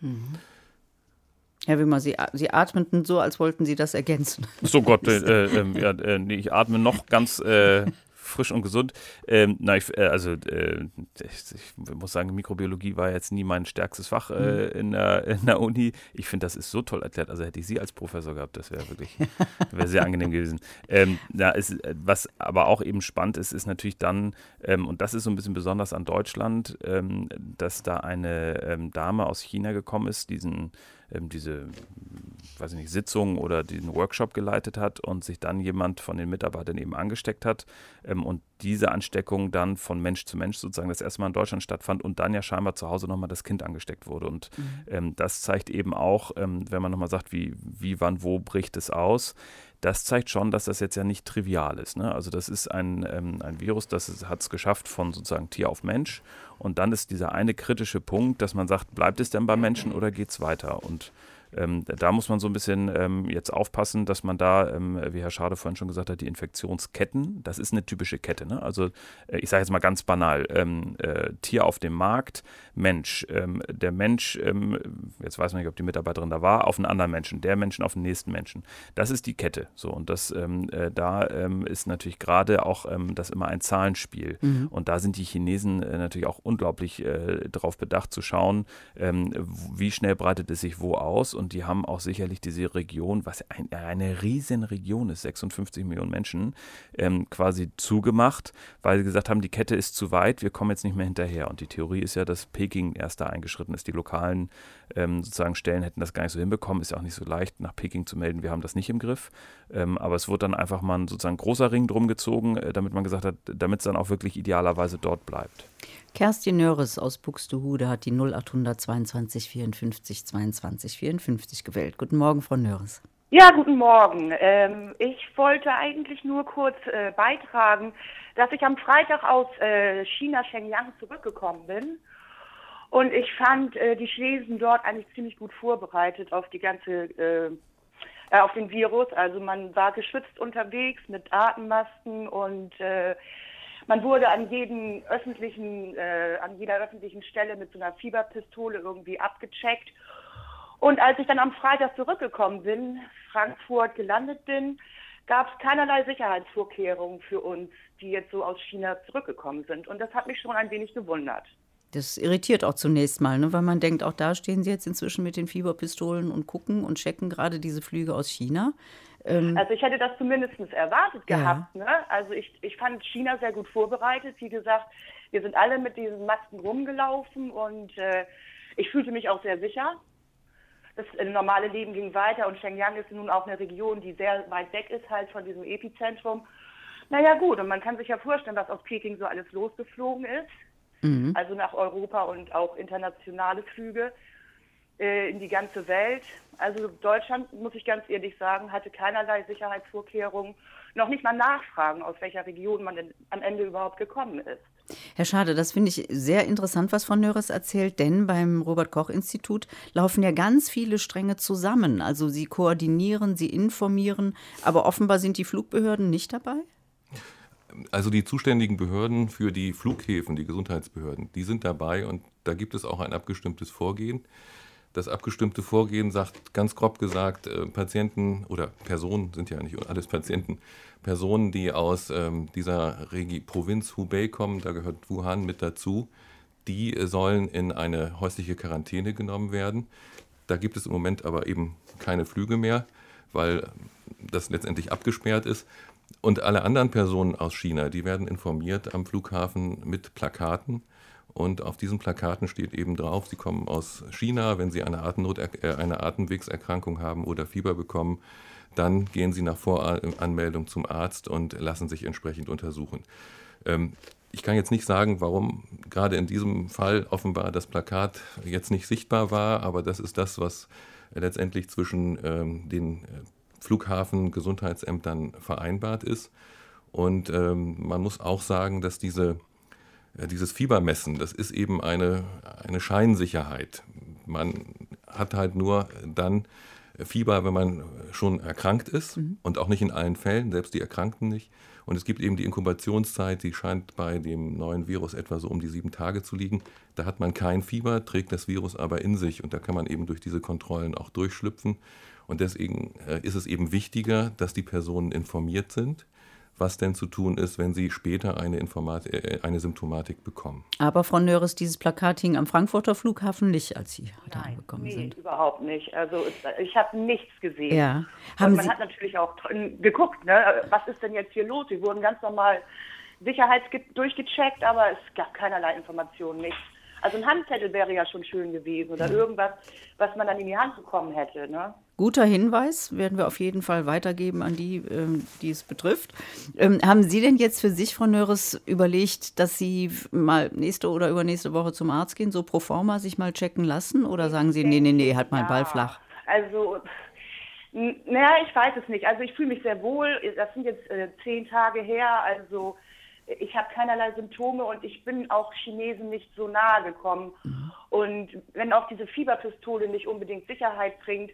Herr Wimmer, Sie atmeten so, als wollten Sie das ergänzen. So Gott, ich atme noch ganz frisch und gesund. Ich muss sagen, Mikrobiologie war jetzt nie mein stärkstes Fach in der Uni. Ich finde, das ist so toll erklärt. Also hätte ich Sie als Professor gehabt, das wäre sehr angenehm gewesen. Was aber auch eben spannend ist natürlich dann, und das ist so ein bisschen besonders an Deutschland, dass da eine Dame aus China gekommen ist, diese weiß ich nicht, Sitzung oder diesen Workshop geleitet hat und sich dann jemand von den Mitarbeitern eben angesteckt hat und diese Ansteckung dann von Mensch zu Mensch sozusagen das erste Mal in Deutschland stattfand und dann ja scheinbar zu Hause nochmal das Kind angesteckt wurde. Und das zeigt eben auch, wenn man nochmal sagt, wie, wann, wo bricht es aus, das zeigt schon, dass das jetzt ja nicht trivial ist. Ne? Also das ist ein Virus, das hat es geschafft von sozusagen Tier auf Mensch. Und dann ist dieser eine kritische Punkt, dass man sagt, bleibt es denn beim Menschen oder geht es weiter? Und da muss man so ein bisschen jetzt aufpassen, dass man da, wie Herr Schade vorhin schon gesagt hat, die Infektionsketten, das ist eine typische Kette. Ne? Also ich sage jetzt mal ganz banal, Tier auf dem Markt, Mensch. Der Mensch, jetzt weiß man nicht, ob die Mitarbeiterin da war, auf einen anderen Menschen, der Menschen auf den nächsten Menschen. Das ist die Kette. So, und das da ist natürlich gerade auch das immer ein Zahlenspiel. Und da sind die Chinesen natürlich auch unglaublich darauf bedacht zu schauen, wie schnell breitet es sich wo aus. Und die haben auch sicherlich diese Region, was eine riesen Region ist, 56 Millionen Menschen, quasi zugemacht, weil sie gesagt haben, die Kette ist zu weit, wir kommen jetzt nicht mehr hinterher. Und die Theorie ist ja, dass Peking erst da eingeschritten ist. Die lokalen sozusagen Stellen hätten das gar nicht so hinbekommen. Ist ja auch nicht so leicht, nach Peking zu melden, wir haben das nicht im Griff. Aber es wurde dann einfach mal sozusagen ein großer Ring drum gezogen, damit man gesagt hat, damit es dann auch wirklich idealerweise dort bleibt. Kerstin Nörres aus Buxtehude hat die 0800 22 54 22 54 gewählt. Guten Morgen, Frau Nörres. Ja, guten Morgen. Ich wollte eigentlich nur kurz beitragen, dass ich am Freitag aus China, Shenyang, zurückgekommen bin. Und ich fand die Chinesen dort eigentlich ziemlich gut vorbereitet auf die auf den Virus. Also man war geschützt unterwegs mit Atemmasken und man wurde an jeder öffentlichen Stelle mit so einer Fieberpistole irgendwie abgecheckt. Und als ich dann am Freitag zurückgekommen bin, Frankfurt gelandet bin, gab es keinerlei Sicherheitsvorkehrungen für uns, die jetzt so aus China zurückgekommen sind. Und das hat mich schon ein wenig gewundert. Das irritiert auch zunächst mal, ne? Weil man denkt, auch da stehen sie jetzt inzwischen mit den Fieberpistolen und gucken und checken gerade diese Flüge aus China. Also ich hätte das zumindest erwartet gehabt. Ja. Ne? Also ich fand China sehr gut vorbereitet. Wie gesagt, wir sind alle mit diesen Masken rumgelaufen und ich fühlte mich auch sehr sicher. Das normale Leben ging weiter und Shenyang ist nun auch eine Region, die sehr weit weg ist halt von diesem Epizentrum. Naja gut, und man kann sich ja vorstellen, was aus Peking so alles losgeflogen ist. Also nach Europa und auch internationale Flüge in die ganze Welt. Also Deutschland, muss ich ganz ehrlich sagen, hatte keinerlei Sicherheitsvorkehrungen, noch nicht mal nachfragen, aus welcher Region man denn am Ende überhaupt gekommen ist. Herr Schade, das finde ich sehr interessant, was Frau Nörres erzählt, denn beim Robert-Koch-Institut laufen ja ganz viele Stränge zusammen. Also Sie koordinieren, Sie informieren, aber offenbar sind die Flugbehörden nicht dabei? Also die zuständigen Behörden für die Flughäfen, die Gesundheitsbehörden, die sind dabei und da gibt es auch ein abgestimmtes Vorgehen. Das abgestimmte Vorgehen sagt ganz grob gesagt, Patienten oder Personen, sind ja nicht alles Patienten, Personen, die aus dieser Provinz Hubei kommen, da gehört Wuhan mit dazu, die sollen in eine häusliche Quarantäne genommen werden. Da gibt es im Moment aber eben keine Flüge mehr, weil das letztendlich abgesperrt ist. Und alle anderen Personen aus China, die werden informiert am Flughafen mit Plakaten. Und auf diesen Plakaten steht eben drauf, sie kommen aus China, wenn sie eine Atemwegserkrankung haben oder Fieber bekommen, dann gehen sie nach Voranmeldung zum Arzt und lassen sich entsprechend untersuchen. Ich kann jetzt nicht sagen, warum gerade in diesem Fall offenbar das Plakat jetzt nicht sichtbar war, aber das ist das, was letztendlich zwischen den Flughafen, Gesundheitsämtern vereinbart ist. Und man muss auch sagen, dass dieses Fiebermessen, das ist eben eine Scheinsicherheit. Man hat halt nur dann Fieber, wenn man schon erkrankt ist und auch nicht in allen Fällen, selbst die Erkrankten nicht. Und es gibt eben die Inkubationszeit, die scheint bei dem neuen Virus etwa so um die 7 Tage zu liegen. Da hat man kein Fieber, trägt das Virus aber in sich und da kann man eben durch diese Kontrollen auch durchschlüpfen. Und deswegen ist es eben wichtiger, dass die Personen informiert sind, was denn zu tun ist, wenn sie später eine Symptomatik bekommen. Aber Frau Nörres, dieses Plakat hing am Frankfurter Flughafen nicht, als Sie da angekommen sind. Nee, überhaupt nicht. Also ich habe nichts gesehen. Ja. Und man hat natürlich auch geguckt, ne? Was ist denn jetzt hier los? Sie wurden ganz normal durchgecheckt, aber es gab keinerlei Informationen, nichts. Also ein Handzettel wäre ja schon schön gewesen oder irgendwas, was man dann in die Hand bekommen hätte, ne? Guter Hinweis, werden wir auf jeden Fall weitergeben an die, die es betrifft. Haben Sie denn jetzt für sich, Frau Nörres, überlegt, dass Sie mal nächste oder übernächste Woche zum Arzt gehen, so pro forma sich mal checken lassen? Oder sagen Sie, nee, halt mal Ball flach? Also, naja, ich weiß es nicht. Also ich fühle mich sehr wohl. Das sind jetzt 10 Tage her, also ich habe keinerlei Symptome und ich bin auch Chinesen nicht so nahe gekommen. Und wenn auch diese Fieberpistole nicht unbedingt Sicherheit bringt,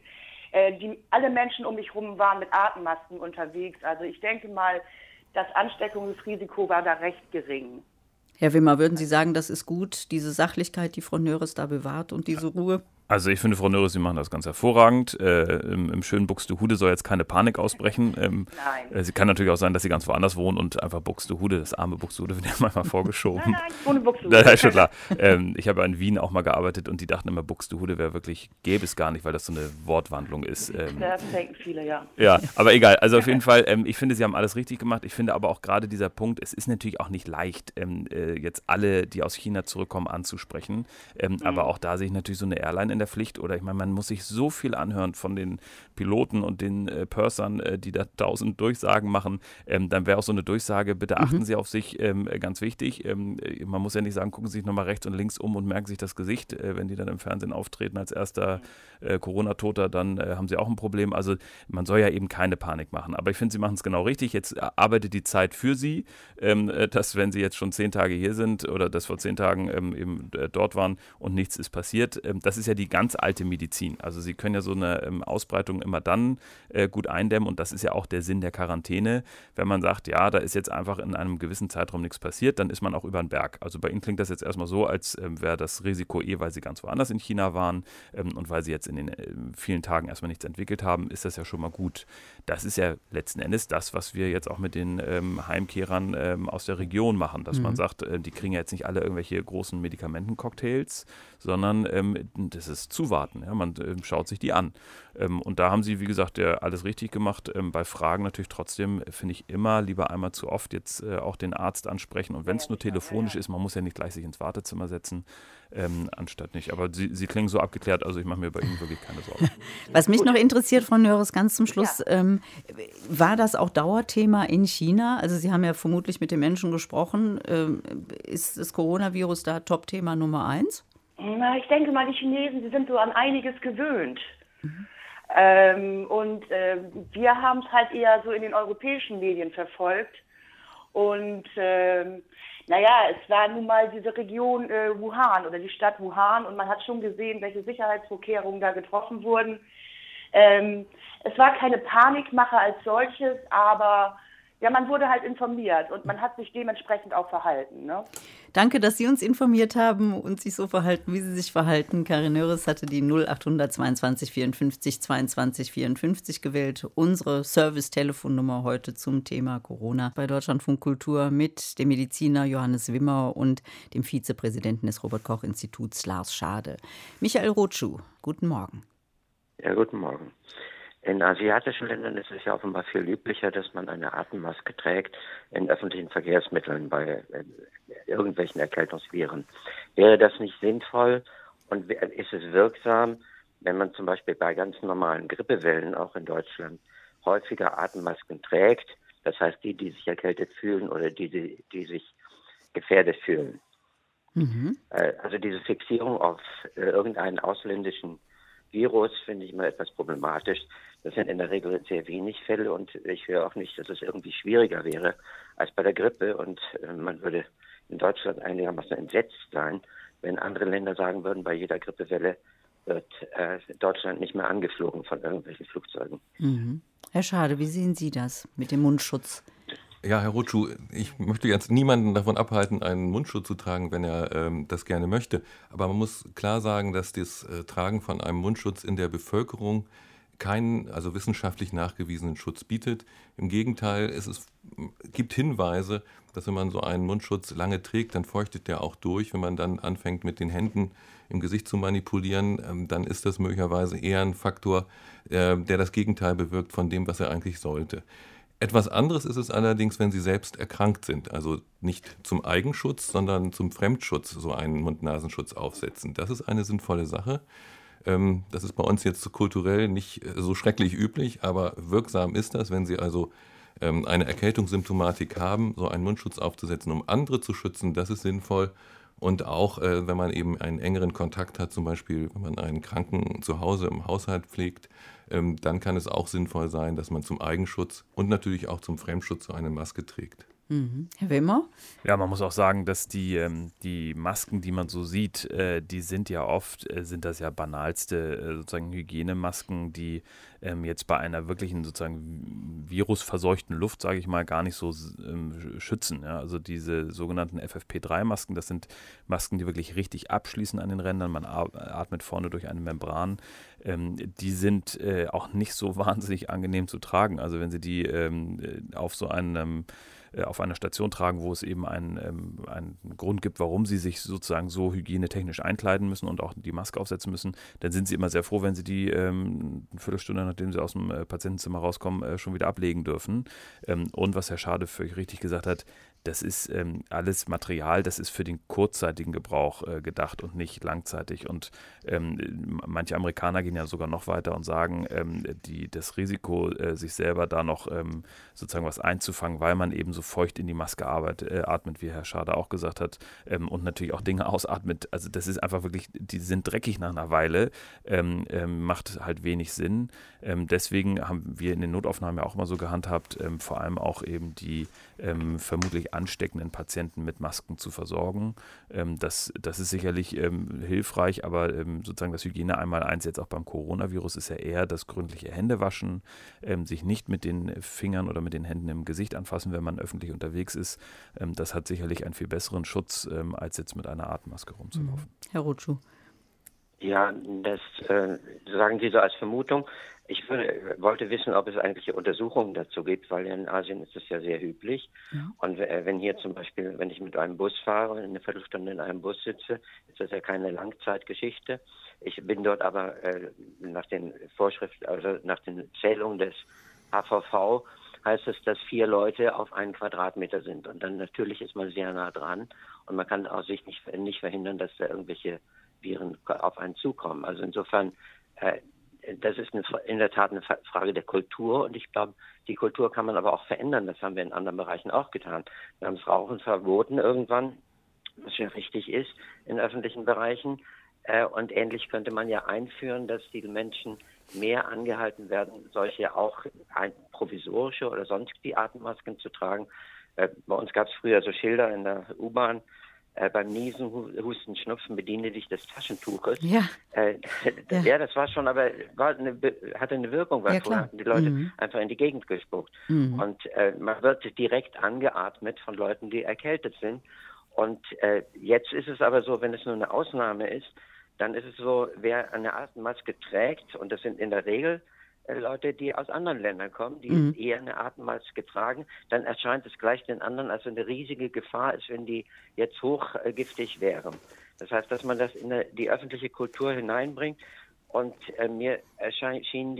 alle Menschen um mich herum waren mit Atemmasken unterwegs. Also ich denke mal, das Ansteckungsrisiko war da recht gering. Herr Wimmer, würden Sie sagen, das ist gut, diese Sachlichkeit, die Frau Nörres da bewahrt und diese Ruhe? Also ich finde, Frau Nörres, Sie machen das ganz hervorragend. Im schönen Buxtehude soll jetzt keine Panik ausbrechen. Nein. Sie kann natürlich auch sein, dass Sie ganz woanders wohnen und einfach Buxtehude, das arme Buxtehude, wird ja manchmal vorgeschoben. Nein, ich wohne in Buxtehude. Das ist schon klar. Ich habe in Wien auch mal gearbeitet und die dachten immer, Buxtehude wäre wirklich, gäbe es gar nicht, weil das so eine Wortwandlung ist. Das denken viele, ja. Ja, aber egal. Also auf jeden Fall, ich finde, Sie haben alles richtig gemacht. Ich finde aber auch gerade dieser Punkt, es ist natürlich auch nicht leicht, jetzt alle, die aus China zurückkommen, anzusprechen. Aber auch da sehe ich natürlich so eine Airline in der Pflicht. Oder ich meine, man muss sich so viel anhören von den Piloten und den Pursern, die da 1000 Durchsagen machen. Dann wäre auch so eine Durchsage, bitte achten Sie auf sich, ganz wichtig. Man muss ja nicht sagen, gucken Sie sich nochmal rechts und links um und merken sich das Gesicht. Wenn die dann im Fernsehen auftreten als erster Corona-Toter, dann haben sie auch ein Problem. Also man soll ja eben keine Panik machen. Aber ich finde, Sie machen es genau richtig. Jetzt arbeitet die Zeit für Sie, dass wenn Sie jetzt schon 10 Tage hier sind oder dass vor 10 Tagen eben dort waren und nichts ist passiert, das ist ja die ganz alte Medizin. Also Sie können ja so eine Ausbreitung immer dann gut eindämmen und das ist ja auch der Sinn der Quarantäne. Wenn man sagt, ja, da ist jetzt einfach in einem gewissen Zeitraum nichts passiert, dann ist man auch über den Berg. Also bei Ihnen klingt das jetzt erstmal so, als wäre das Risiko weil Sie ganz woanders in China waren und weil Sie jetzt in den vielen Tagen erstmal nichts entwickelt haben, ist das ja schon mal gut. Das ist ja letzten Endes das, was wir jetzt auch mit den Heimkehrern aus der Region machen, dass man sagt, die kriegen ja jetzt nicht alle irgendwelche großen Medikamentencocktails, sondern das ist Zuwarten. Ja? Man schaut sich die an. Und da haben Sie, wie gesagt, ja alles richtig gemacht. Bei Fragen natürlich trotzdem, finde ich, immer lieber einmal zu oft jetzt auch den Arzt ansprechen. Und wenn es nur telefonisch ist, man muss ja nicht gleich sich ins Wartezimmer setzen, anstatt nicht. Aber Sie klingen so abgeklärt, also ich mache mir bei Ihnen wirklich keine Sorgen. Was mich noch interessiert, Frau Nörres, ganz zum Schluss, war das auch Dauerthema in China? Also Sie haben ja vermutlich mit den Menschen gesprochen. Ist das Coronavirus da Top-Thema Nummer 1? Na, ich denke mal, die Chinesen, sie sind so an einiges gewöhnt. Wir haben es halt eher so in den europäischen Medien verfolgt. Und es war nun mal diese Region Wuhan oder die Stadt Wuhan und man hat schon gesehen, welche Sicherheitsvorkehrungen da getroffen wurden. Es war keine Panikmache als solches, aber ja, man wurde halt informiert und man hat sich dementsprechend auch verhalten. Ne? Danke, dass Sie uns informiert haben und sich so verhalten, wie Sie sich verhalten. Karin Nörres hatte die 0800 22 54 22 54 gewählt. Unsere Service-Telefonnummer heute zum Thema Corona bei Deutschlandfunk Kultur mit dem Mediziner Johannes Wimmer und dem Vizepräsidenten des Robert-Koch-Instituts Lars Schade. Michael Rotschuh, guten Morgen. Ja, guten Morgen. In asiatischen Ländern ist es ja offenbar viel üblicher, dass man eine Atemmaske trägt in öffentlichen Verkehrsmitteln bei irgendwelchen Erkältungsviren. Wäre das nicht sinnvoll und ist es wirksam, wenn man zum Beispiel bei ganz normalen Grippewellen auch in Deutschland häufiger Atemmasken trägt? Das heißt, die sich erkältet fühlen oder die sich gefährdet fühlen. Also diese Fixierung auf irgendeinen ausländischen Virus finde ich immer etwas problematisch. Das sind in der Regel sehr wenig Fälle und ich höre auch nicht, dass es irgendwie schwieriger wäre als bei der Grippe. Und man würde in Deutschland einigermaßen entsetzt sein, wenn andere Länder sagen würden, bei jeder Grippewelle wird Deutschland nicht mehr angeflogen von irgendwelchen Flugzeugen. Herr Schade, wie sehen Sie das mit dem Mundschutz? Ja, Herr Rotschuh, ich möchte jetzt niemanden davon abhalten, einen Mundschutz zu tragen, wenn er das gerne möchte. Aber man muss klar sagen, dass das Tragen von einem Mundschutz in der Bevölkerung keinen also wissenschaftlich nachgewiesenen Schutz bietet. Im Gegenteil, gibt Hinweise, dass wenn man so einen Mundschutz lange trägt, dann feuchtet der auch durch. Wenn man dann anfängt, mit den Händen im Gesicht zu manipulieren, dann ist das möglicherweise eher ein Faktor, der das Gegenteil bewirkt von dem, was er eigentlich sollte. Etwas anderes ist es allerdings, wenn Sie selbst erkrankt sind, also nicht zum Eigenschutz, sondern zum Fremdschutz so einen Mund-Nasenschutz aufsetzen. Das ist eine sinnvolle Sache. Das ist bei uns jetzt kulturell nicht so schrecklich üblich, aber wirksam ist das, wenn Sie also eine Erkältungssymptomatik haben, so einen Mundschutz aufzusetzen, um andere zu schützen, das ist sinnvoll. Und auch, wenn man eben einen engeren Kontakt hat, zum Beispiel, wenn man einen Kranken zu Hause im Haushalt pflegt, dann kann es auch sinnvoll sein, dass man zum Eigenschutz und natürlich auch zum Fremdschutz so eine Maske trägt. Mhm. Herr Wimmer? Ja, man muss auch sagen, dass die Masken, die man so sieht, die sind ja oft, sind das ja banalste sozusagen Hygienemasken, die jetzt bei einer wirklichen sozusagen virusverseuchten Luft, sage ich mal, gar nicht so schützen. Ja? Also diese sogenannten FFP3-Masken, das sind Masken, die wirklich richtig abschließen an den Rändern. Man atmet vorne durch eine Membran. Die sind auch nicht so wahnsinnig angenehm zu tragen. Also wenn Sie die auf einer Station tragen, wo es eben einen Grund gibt, warum sie sich sozusagen so hygienetechnisch einkleiden müssen und auch die Maske aufsetzen müssen, dann sind sie immer sehr froh, wenn sie die eine Viertelstunde, nachdem sie aus dem Patientenzimmer rauskommen, schon wieder ablegen dürfen. Und was Herr Schade völlig richtig gesagt hat, das ist alles Material, das ist für den kurzzeitigen Gebrauch gedacht und nicht langzeitig. Und manche Amerikaner gehen ja sogar noch weiter und sagen, das Risiko, sich selber da noch sozusagen was einzufangen, weil man eben so feucht in die Maske atmet, wie Herr Schade auch gesagt hat, und natürlich auch Dinge ausatmet. Also das ist einfach wirklich, die sind dreckig nach einer Weile, macht halt wenig Sinn. Deswegen haben wir in den Notaufnahmen ja auch immer so gehandhabt, vor allem auch eben die vermutlich ansteckenden Patienten mit Masken zu versorgen. Das ist sicherlich hilfreich, aber sozusagen das Hygiene-Einmaleins jetzt auch beim Coronavirus ist ja eher das gründliche Händewaschen, sich nicht mit den Fingern oder mit den Händen im Gesicht anfassen, wenn man öffentlich unterwegs ist. Das hat sicherlich einen viel besseren Schutz, als jetzt mit einer Atemmaske rumzulaufen. Herr Rutschuh. Ja, das sagen Sie so als Vermutung. Ich wollte wissen, ob es eigentlich Untersuchungen dazu gibt, weil in Asien ist es ja sehr üblich. Ja. Und wenn hier zum Beispiel, wenn ich mit einem Bus fahre, eine Viertelstunde in einem Bus sitze, ist das ja keine Langzeitgeschichte. Ich bin dort aber nach den Vorschriften, also nach den Zählungen des HVV, heißt es, dass 4 Leute auf 1 Quadratmeter sind. Und dann natürlich ist man sehr nah dran und man kann auch sich nicht verhindern, dass da irgendwelche Viren auf einen zukommen. Also insofern, das ist in der Tat eine Frage der Kultur und ich glaube, die Kultur kann man aber auch verändern. Das haben wir in anderen Bereichen auch getan. Wir haben das Rauchen verboten irgendwann, was ja richtig ist in öffentlichen Bereichen. Und ähnlich könnte man ja einführen, dass die Menschen mehr angehalten werden, solche auch provisorische oder sonstige Atemmasken zu tragen. Bei uns gab es früher so Schilder in der U-Bahn, beim Niesen, Husten, Schnupfen bediene dich des Taschentuches. Ja. Ja, das war schon, aber hatte eine Wirkung, weil vorher hatten die Leute einfach in die Gegend gespuckt. Und man wird direkt angeatmet von Leuten, die erkältet sind. Und jetzt ist es aber so, wenn es nur eine Ausnahme ist, dann ist es so, wer eine Atemmaske trägt, und das sind in der Regel Leute, die aus anderen Ländern kommen, die eher eine Atemmaske tragen, dann erscheint es gleich den anderen als eine riesige Gefahr ist, wenn die jetzt hochgiftig wären. Das heißt, dass man das in die öffentliche Kultur hineinbringt und mir schien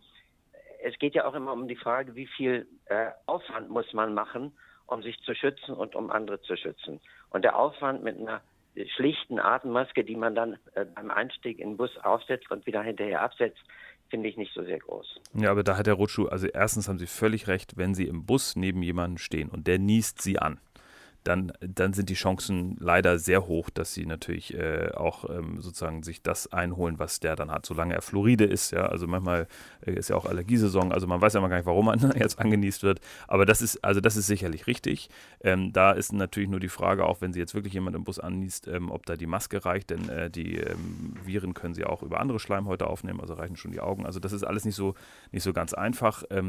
es geht ja auch immer um die Frage, wie viel Aufwand muss man machen, um sich zu schützen und um andere zu schützen. Und der Aufwand mit einer schlichten Atemmaske, die man dann beim Einstieg in den Bus aufsetzt und wieder hinterher absetzt, finde ich nicht so sehr groß. Ja, aber da hat Herr Rutschuh, also erstens haben Sie völlig recht, wenn Sie im Bus neben jemandem stehen und der niest Sie an, dann sind die Chancen leider sehr hoch, dass sie natürlich auch sozusagen sich das einholen, was der dann hat, solange er Fluoride ist. Ja, also manchmal ist ja auch Allergiesaison, also man weiß ja immer gar nicht, warum man jetzt angenießt wird. Aber das ist sicherlich richtig. Da ist natürlich nur die Frage, auch wenn sie jetzt wirklich jemand im Bus anniest, ob da die Maske reicht, denn die Viren können sie auch über andere Schleimhäute aufnehmen, also reichen schon die Augen. Also das ist alles nicht so ganz einfach.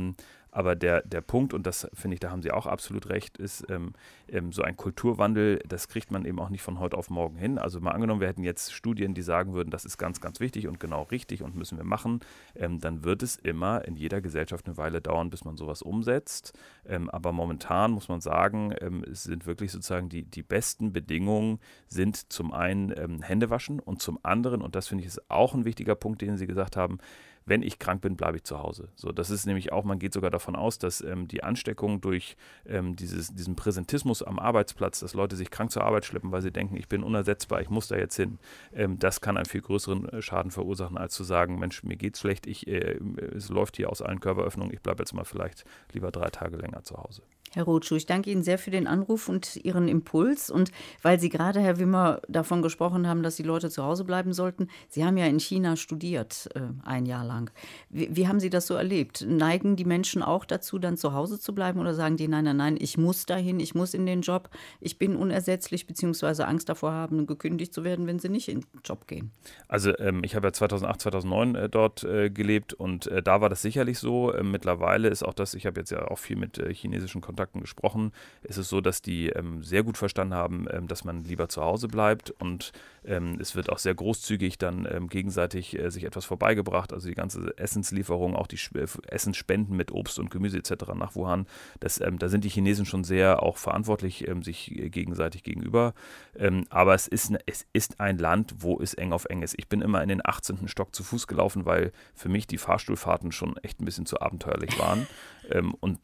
Aber der Punkt, und das finde ich, da haben Sie auch absolut recht, ist so ein Kulturwandel, das kriegt man eben auch nicht von heute auf morgen hin. Also mal angenommen, wir hätten jetzt Studien, die sagen würden, das ist ganz, ganz wichtig und genau richtig und müssen wir machen, dann wird es immer in jeder Gesellschaft eine Weile dauern, bis man sowas umsetzt. Aber momentan muss man sagen, es sind wirklich sozusagen die besten Bedingungen sind zum einen Händewaschen und zum anderen, und das finde ich ist auch ein wichtiger Punkt, den Sie gesagt haben, wenn ich krank bin, bleibe ich zu Hause. So, das ist nämlich auch, man geht sogar davon aus, dass die Ansteckung durch diesen Präsentismus am Arbeitsplatz, dass Leute sich krank zur Arbeit schleppen, weil sie denken, ich bin unersetzbar, ich muss da jetzt hin, das kann einen viel größeren Schaden verursachen, als zu sagen, Mensch, mir geht's schlecht, es läuft hier aus allen Körperöffnungen, ich bleibe jetzt mal vielleicht lieber 3 Tage länger zu Hause. Herr Rotschuh, ich danke Ihnen sehr für den Anruf und Ihren Impuls. Und weil Sie gerade, Herr Wimmer, davon gesprochen haben, dass die Leute zu Hause bleiben sollten, Sie haben ja in China studiert, 1 Jahr lang. Wie haben Sie das so erlebt? Neigen die Menschen auch dazu, dann zu Hause zu bleiben oder sagen die, nein, ich muss dahin, ich muss in den Job, ich bin unersetzlich, beziehungsweise Angst davor haben, gekündigt zu werden, wenn sie nicht in den Job gehen? Also ich habe ja 2008, 2009 dort gelebt und da war das sicherlich so. Mittlerweile ist auch das, ich habe jetzt ja auch viel mit chinesischen Kontakten gesprochen, ist es so, dass die sehr gut verstanden haben, dass man lieber zu Hause bleibt und es wird auch sehr großzügig dann gegenseitig sich etwas vorbeigebracht, also die ganze Essenslieferung, auch die Essensspenden mit Obst und Gemüse etc. nach Wuhan, da sind die Chinesen schon sehr auch verantwortlich sich gegenseitig gegenüber, aber es ist ein Land, wo es eng auf eng ist. Ich bin immer in den 18. Stock zu Fuß gelaufen, weil für mich die Fahrstuhlfahrten schon echt ein bisschen zu abenteuerlich waren. Und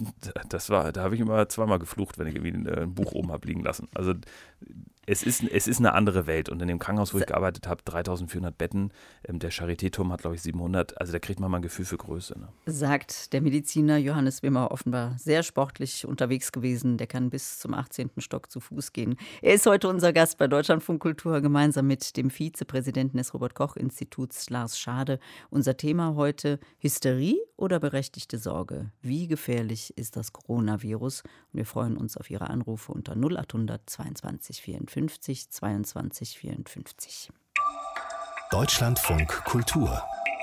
da habe ich immer 2-mal geflucht, wenn ich irgendwie ein Buch oben habe liegen lassen. Also es ist eine andere Welt. Und in dem Krankenhaus, wo ich gearbeitet habe, 3.400 Betten. Der Charité-Turm hat, glaube ich, 700. Also da kriegt man mal ein Gefühl für Größe. Ne? Sagt der Mediziner Johannes Wimmer, offenbar sehr sportlich unterwegs gewesen. Der kann bis zum 18. Stock zu Fuß gehen. Er ist heute unser Gast bei Deutschlandfunk Kultur, gemeinsam mit dem Vizepräsidenten des Robert-Koch-Instituts, Lars Schade. Unser Thema heute: Hysterie oder berechtigte Sorge? Wie gefährlich ist das Coronavirus? Und wir freuen uns auf Ihre Anrufe unter 0800 22 54 22 54. Deutschlandfunk Kultur.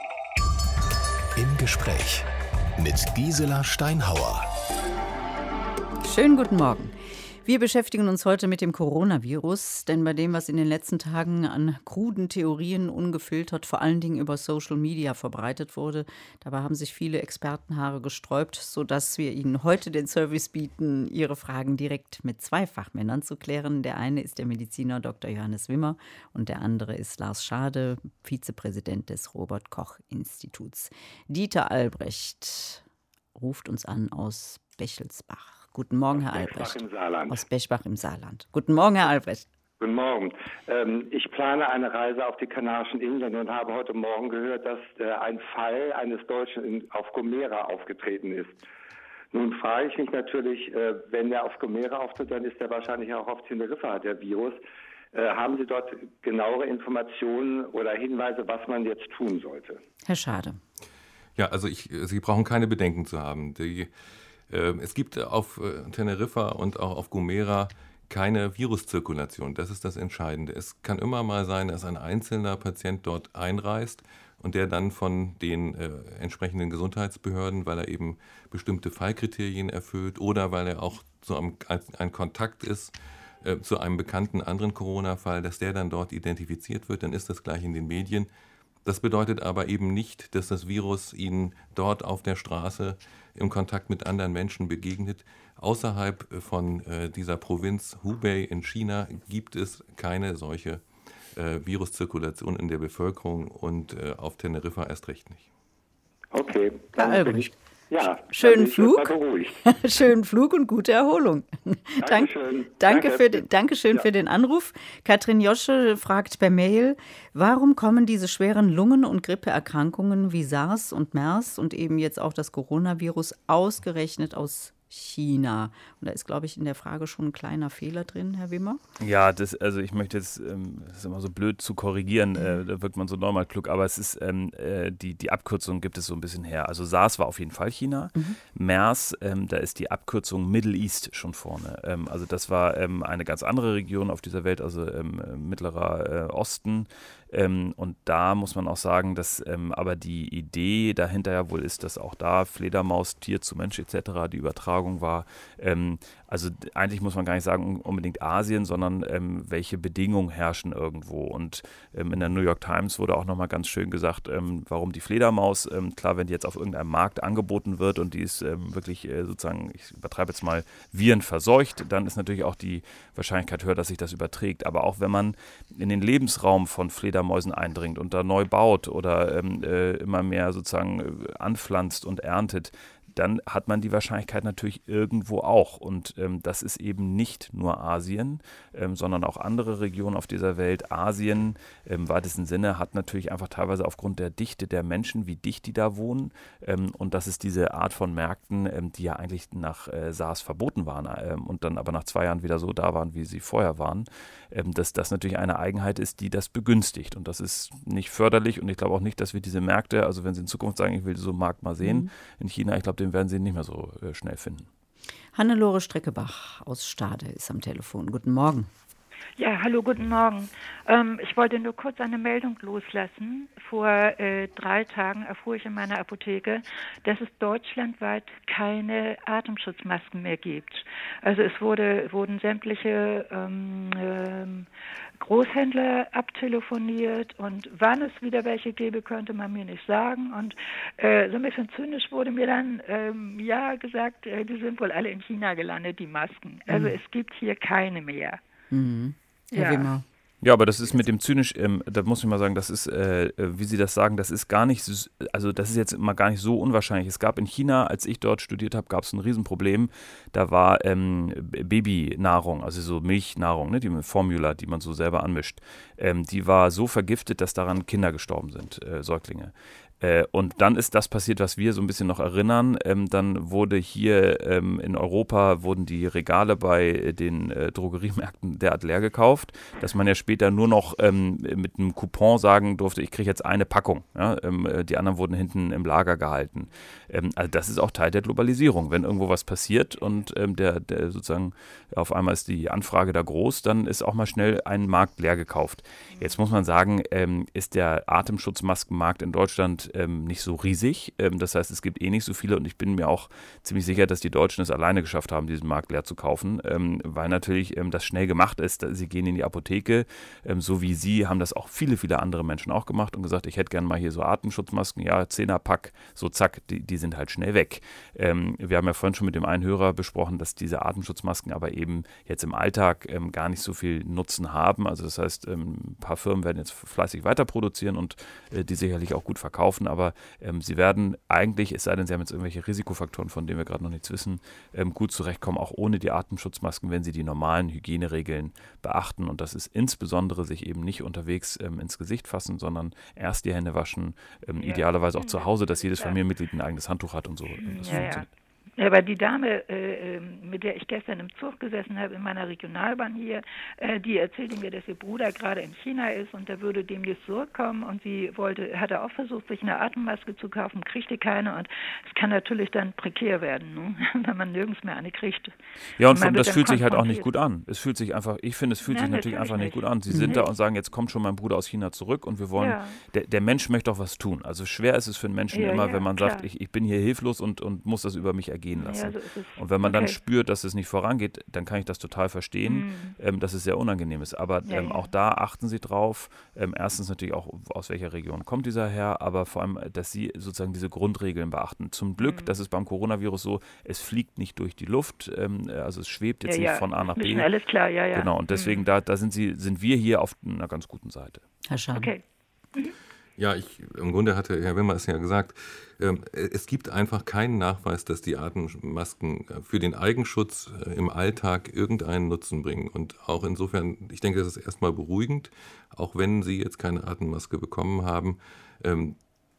Im Gespräch mit Gisela Steinhauer. Schönen guten Morgen. Wir beschäftigen uns heute mit dem Coronavirus, denn bei dem, was in den letzten Tagen an kruden Theorien ungefiltert, vor allen Dingen über Social Media verbreitet wurde, dabei haben sich viele Expertenhaare gesträubt, sodass wir Ihnen heute den Service bieten, Ihre Fragen direkt mit 2 Fachmännern zu klären. Der eine ist der Mediziner Dr. Johannes Wimmer und der andere ist Lars Schade, Vizepräsident des Robert-Koch-Instituts. Dieter Albrecht ruft uns an aus Bechelsbach. Guten Morgen, Herr Albrecht. Aus Bechbach im Saarland. Guten Morgen, Herr Albrecht. Guten Morgen. Ich plane eine Reise auf die Kanarischen Inseln und habe heute Morgen gehört, dass ein Fall eines Deutschen auf Gomera aufgetreten ist. Nun frage ich mich natürlich, wenn der auf Gomera auftritt, dann ist er wahrscheinlich auch auf Teneriffa, der Virus. Haben Sie dort genauere Informationen oder Hinweise, was man jetzt tun sollte? Herr Schade. Ja, also Sie brauchen keine Bedenken zu haben. Es gibt auf Teneriffa und auch auf Gomera keine Viruszirkulation. Das ist das Entscheidende. Es kann immer mal sein, dass ein einzelner Patient dort einreist und der dann von den entsprechenden Gesundheitsbehörden, weil er eben bestimmte Fallkriterien erfüllt oder weil er auch so ein Kontakt ist zu einem bekannten anderen Corona-Fall, dass der dann dort identifiziert wird, dann ist das gleich in den Medien. Das bedeutet aber eben nicht, dass das Virus Ihnen dort auf der Straße im Kontakt mit anderen Menschen begegnet. Außerhalb von dieser Provinz Hubei in China gibt es keine solche Viruszirkulation in der Bevölkerung und auf Teneriffa erst recht nicht. Okay. Herr Albrecht. Ja, schönen Flug. Schönen Flug und gute Erholung. Dankeschön für den Anruf. Katrin Josche fragt per Mail, warum kommen diese schweren Lungen- und Grippeerkrankungen wie SARS und MERS und eben jetzt auch das Coronavirus ausgerechnet aus China. Und da ist, glaube ich, in der Frage schon ein kleiner Fehler drin, Herr Wimmer. Ja, also ich möchte jetzt, das ist immer so blöd zu korrigieren, da wirkt man so normal klug, aber es ist, die Abkürzung gibt es so ein bisschen her. Also SARS war auf jeden Fall China. MERS, da ist die Abkürzung Middle East schon vorne. Also das war eine ganz andere Region auf dieser Welt, also Mittlerer Osten. Und da muss man auch sagen, dass aber die Idee dahinter ja wohl ist, dass auch da Fledermaus, Tier zu Mensch etc. die Übertragung war. Also eigentlich muss man gar nicht sagen unbedingt Asien, sondern welche Bedingungen herrschen irgendwo. Und in der New York Times wurde auch nochmal ganz schön gesagt, warum die Fledermaus, klar, wenn die jetzt auf irgendeinem Markt angeboten wird und die ist wirklich sozusagen, ich übertreibe jetzt mal, virenverseucht, dann ist natürlich auch die Wahrscheinlichkeit höher, dass sich das überträgt. Aber auch wenn man in den Lebensraum von Fledermäusen eindringt und da neu baut oder immer mehr sozusagen anpflanzt und erntet, dann hat man die Wahrscheinlichkeit natürlich irgendwo auch. Und das ist eben nicht nur Asien, sondern auch andere Regionen auf dieser Welt. Asien im weitesten Sinne hat natürlich einfach teilweise aufgrund der Dichte der Menschen, wie dicht die da wohnen. Und das ist diese Art von Märkten, die ja eigentlich nach SARS verboten waren und dann aber nach 2 Jahren wieder so da waren, wie sie vorher waren, dass das natürlich eine Eigenheit ist, die das begünstigt. Und das ist nicht förderlich. Und ich glaube auch nicht, dass wir diese Märkte, also wenn Sie in Zukunft sagen, ich will so einen Markt mal sehen in China, ich glaube, den werden Sie nicht mehr so schnell finden. Hannelore Streckebach aus Stade ist am Telefon. Guten Morgen. Ja, hallo, guten Morgen. Ich wollte nur kurz eine Meldung loslassen. Vor 3 Tagen erfuhr ich in meiner Apotheke, dass es deutschlandweit keine Atemschutzmasken mehr gibt. Also es wurden sämtliche Großhändler abtelefoniert und wann es wieder welche gäbe, könnte man mir nicht sagen. Und so ein bisschen zynisch wurde mir dann gesagt, die sind wohl alle in China gelandet, die Masken. Also es gibt hier keine mehr. Herr Wimmer. Ja, aber das ist mit dem zynisch, da muss ich mal sagen, das ist, wie Sie das sagen, das ist gar nicht, also das ist jetzt mal gar nicht so unwahrscheinlich. Es gab in China, als ich dort studiert habe, gab es ein Riesenproblem. Da war Babynahrung, also so Milchnahrung, ne, die Formula, die man so selber anmischt, die war so vergiftet, dass daran Kinder gestorben sind, Säuglinge. Und dann ist das passiert, was wir so ein bisschen noch erinnern. Dann wurde hier in Europa, wurden die Regale bei den Drogeriemärkten derart leer gekauft, dass man ja später nur noch mit einem Coupon sagen durfte, ich kriege jetzt eine Packung. Ja? Die anderen wurden hinten im Lager gehalten. Also das ist auch Teil der Globalisierung. Wenn irgendwo was passiert und der sozusagen auf einmal ist die Anfrage da groß, dann ist auch mal schnell ein Markt leer gekauft. Jetzt muss man sagen, ist der Atemschutzmaskenmarkt in Deutschland nicht so riesig. Das heißt, es gibt nicht so viele und ich bin mir auch ziemlich sicher, dass die Deutschen es alleine geschafft haben, diesen Markt leer zu kaufen, weil natürlich das schnell gemacht ist. Sie gehen in die Apotheke, so wie Sie, haben das auch viele, viele andere Menschen auch gemacht und gesagt, ich hätte gerne mal hier so Atemschutzmasken, ja, 10er-Pack, so zack, die sind halt schnell weg. Wir haben ja vorhin schon mit dem einen Hörer besprochen, dass diese Atemschutzmasken aber eben jetzt im Alltag gar nicht so viel Nutzen haben. Also das heißt, ein paar Firmen werden jetzt fleißig weiter produzieren und die sicherlich auch gut verkaufen, aber sie werden eigentlich, es sei denn, sie haben jetzt irgendwelche Risikofaktoren, von denen wir gerade noch nichts wissen, gut zurechtkommen, auch ohne die Atemschutzmasken, wenn sie die normalen Hygieneregeln beachten. Und das ist insbesondere sich eben nicht unterwegs ins Gesicht fassen, sondern erst die Hände waschen, idealerweise auch zu Hause, dass jedes Familienmitglied ein eigenes Handtuch hat und so. Das funktioniert. Ja, aber die Dame, mit der ich gestern im Zug gesessen habe, in meiner Regionalbahn hier, die erzählte mir, dass ihr Bruder gerade in China ist und der würde demnächst zurückkommen und sie hatte auch versucht, sich eine Atemmaske zu kaufen, kriegte keine und es kann natürlich dann prekär werden, ne? Wenn man nirgends mehr eine kriegt. Ja, und das fühlt sich halt auch nicht gut an. Es fühlt sich einfach, ich finde, es fühlt sich natürlich einfach nicht gut an. Sie sind da und sagen, jetzt kommt schon mein Bruder aus China zurück und wir wollen, der Mensch möchte auch was tun. Also schwer ist es für einen Menschen immer, wenn man sagt, ich bin hier hilflos und muss das über mich ergehen lassen. Ja, so und wenn man dann spürt, dass es nicht vorangeht, dann kann ich das total verstehen, dass es sehr unangenehm ist. Aber auch da achten Sie drauf. Erstens natürlich auch, aus welcher Region kommt dieser Herr, aber vor allem, dass Sie sozusagen diese Grundregeln beachten. Zum Glück, das ist beim Coronavirus so, es fliegt nicht durch die Luft, also es schwebt jetzt nicht von A nach B. Alles klar, Genau, und deswegen da sind wir hier auf einer ganz guten Seite. Herr Scham. Okay. Ja, im Grunde hatte Herr Wimmer es ja gesagt, es gibt einfach keinen Nachweis, dass die Atemmasken für den Eigenschutz im Alltag irgendeinen Nutzen bringen. Und auch insofern, ich denke, das ist erstmal beruhigend, auch wenn Sie jetzt keine Atemmaske bekommen haben.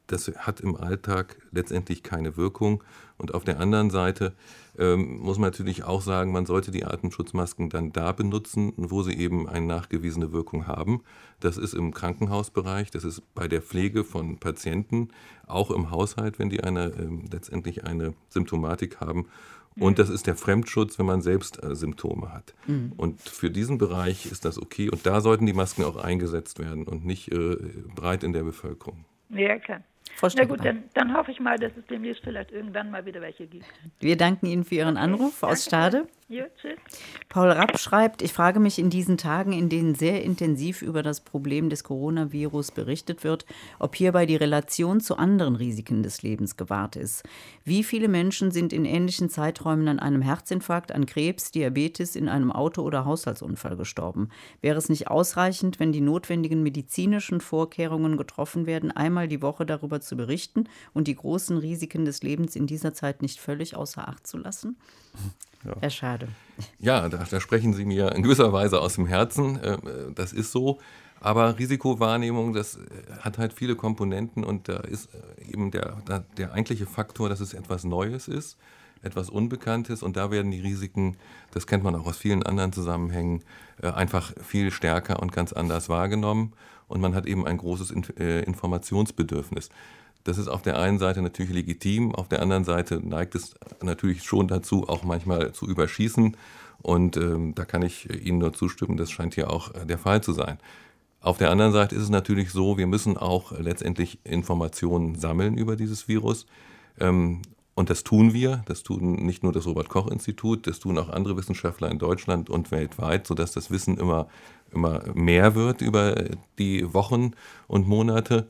das hat im Alltag letztendlich keine Wirkung. Und auf der anderen Seite muss man natürlich auch sagen, man sollte die Atemschutzmasken dann da benutzen, wo sie eben eine nachgewiesene Wirkung haben. Das ist im Krankenhausbereich, das ist bei der Pflege von Patienten, auch im Haushalt, wenn die letztendlich eine Symptomatik haben. Und das ist der Fremdschutz, wenn man selbst Symptome hat. Und für diesen Bereich ist das okay. Und da sollten die Masken auch eingesetzt werden und nicht breit in der Bevölkerung. Ja, klar. Na gut, dann hoffe ich mal, dass es demnächst vielleicht irgendwann mal wieder welche gibt. Wir danken Ihnen für Ihren Anruf aus Stade. Ja, tschüss. Paul Rapp schreibt, ich frage mich in diesen Tagen, in denen sehr intensiv über das Problem des Coronavirus berichtet wird, ob hierbei die Relation zu anderen Risiken des Lebens gewahrt ist. Wie viele Menschen sind in ähnlichen Zeiträumen an einem Herzinfarkt, an Krebs, Diabetes, in einem Auto- oder Haushaltsunfall gestorben? Wäre es nicht ausreichend, wenn die notwendigen medizinischen Vorkehrungen getroffen werden, einmal die Woche darüber zu berichten und die großen Risiken des Lebens in dieser Zeit nicht völlig außer Acht zu lassen? Ja. Herr Schade. Ja, da sprechen Sie mir in gewisser Weise aus dem Herzen. Das ist so. Aber Risikowahrnehmung, das hat halt viele Komponenten und da ist eben der eigentliche Faktor, dass es etwas Neues ist, etwas Unbekanntes und da werden die Risiken, das kennt man auch aus vielen anderen Zusammenhängen, einfach viel stärker und ganz anders wahrgenommen und man hat eben ein großes Informationsbedürfnis. Das ist auf der einen Seite natürlich legitim, auf der anderen Seite neigt es natürlich schon dazu, auch manchmal zu überschießen. Und da kann ich Ihnen nur zustimmen, das scheint hier auch der Fall zu sein. Auf der anderen Seite ist es natürlich so, wir müssen auch letztendlich Informationen sammeln über dieses Virus. Und das tun wir. Das tun nicht nur das Robert-Koch-Institut, das tun auch andere Wissenschaftler in Deutschland und weltweit, sodass das Wissen immer mehr wird über die Wochen und Monate.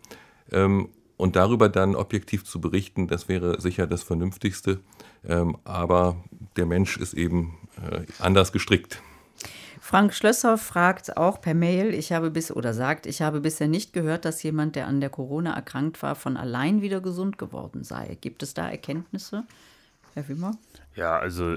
Und darüber dann objektiv zu berichten, das wäre sicher das Vernünftigste. Aber der Mensch ist eben anders gestrickt. Frank Schlösser fragt auch per Mail, ich habe bisher nicht gehört, dass jemand, der an der Corona erkrankt war, von allein wieder gesund geworden sei. Gibt es da Erkenntnisse, Herr Wimmer? Ja, also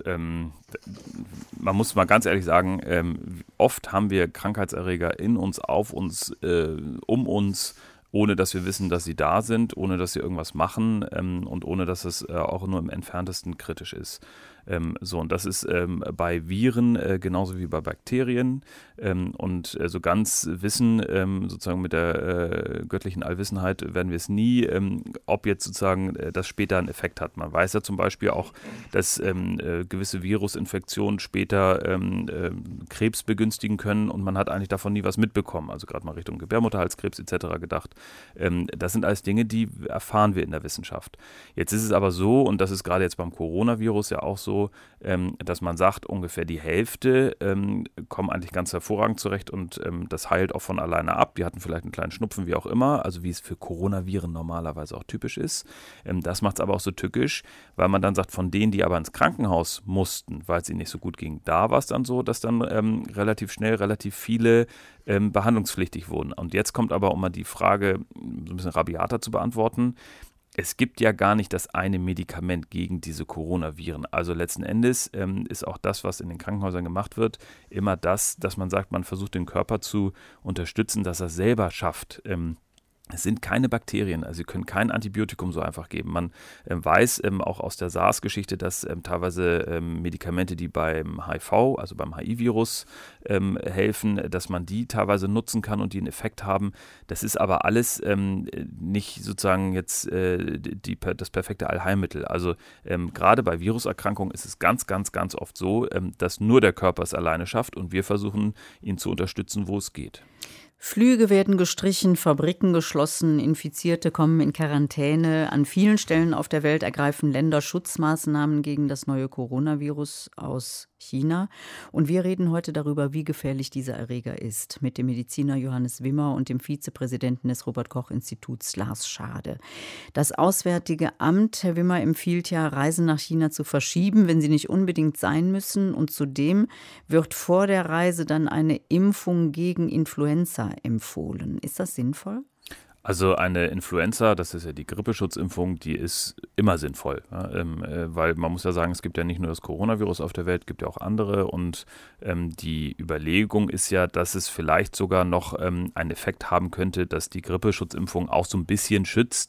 man muss mal ganz ehrlich sagen, oft haben wir Krankheitserreger in uns, auf uns, um uns, ohne dass wir wissen, dass sie da sind, ohne dass sie irgendwas machen und ohne dass es auch nur im Entferntesten kritisch ist. Und das ist bei Viren genauso wie bei Bakterien und so ganz wissen, sozusagen mit der göttlichen Allwissenheit werden wir es nie, ob jetzt sozusagen das später einen Effekt hat. Man weiß ja zum Beispiel auch, dass gewisse Virusinfektionen später Krebs begünstigen können und man hat eigentlich davon nie was mitbekommen, also gerade mal Richtung Gebärmutterhalskrebs etc. gedacht. Das sind alles Dinge, die erfahren wir in der Wissenschaft. Jetzt ist es aber so, und das ist gerade jetzt beim Coronavirus ja auch so, dass man sagt, ungefähr die Hälfte kommen eigentlich ganz hervorragend zurecht und das heilt auch von alleine ab. Die hatten vielleicht einen kleinen Schnupfen, wie auch immer, also wie es für Coronaviren normalerweise auch typisch ist. Das macht es aber auch so tückisch, weil man dann sagt, von denen, die aber ins Krankenhaus mussten, weil es ihnen nicht so gut ging, da war es dann so, dass dann relativ schnell relativ viele behandlungspflichtig wurden. Und jetzt kommt aber, um mal die Frage so ein bisschen rabiater zu beantworten, es gibt ja gar nicht das eine Medikament gegen diese Coronaviren. Also letzten Endes ist auch das, was in den Krankenhäusern gemacht wird, immer das, dass man sagt, man versucht den Körper zu unterstützen, dass er es selber schafft. Es sind keine Bakterien, also Sie können kein Antibiotikum so einfach geben. Man weiß auch aus der SARS-Geschichte, dass teilweise Medikamente, die beim HIV, also beim HIV-Virus helfen, dass man die teilweise nutzen kann und die einen Effekt haben. Das ist aber alles nicht sozusagen jetzt das perfekte Allheilmittel. Also gerade bei Viruserkrankungen ist es ganz, ganz, ganz oft so, dass nur der Körper es alleine schafft und wir versuchen, ihn zu unterstützen, wo es geht. Flüge werden gestrichen, Fabriken geschlossen, Infizierte kommen in Quarantäne. An vielen Stellen auf der Welt ergreifen Länder Schutzmaßnahmen gegen das neue Coronavirus aus China. Und wir reden heute darüber, wie gefährlich dieser Erreger ist, mit dem Mediziner Johannes Wimmer und dem Vizepräsidenten des Robert-Koch-Instituts Lars Schade. Das Auswärtige Amt, Herr Wimmer, empfiehlt ja, Reisen nach China zu verschieben, wenn sie nicht unbedingt sein müssen. Und zudem wird vor der Reise dann eine Impfung gegen Influenza empfohlen. Ist das sinnvoll? Also eine Influenza, das ist ja die Grippeschutzimpfung, die ist immer sinnvoll, ja, weil man muss ja sagen, es gibt ja nicht nur das Coronavirus auf der Welt, es gibt ja auch andere und die Überlegung ist ja, dass es vielleicht sogar noch einen Effekt haben könnte, dass die Grippeschutzimpfung auch so ein bisschen schützt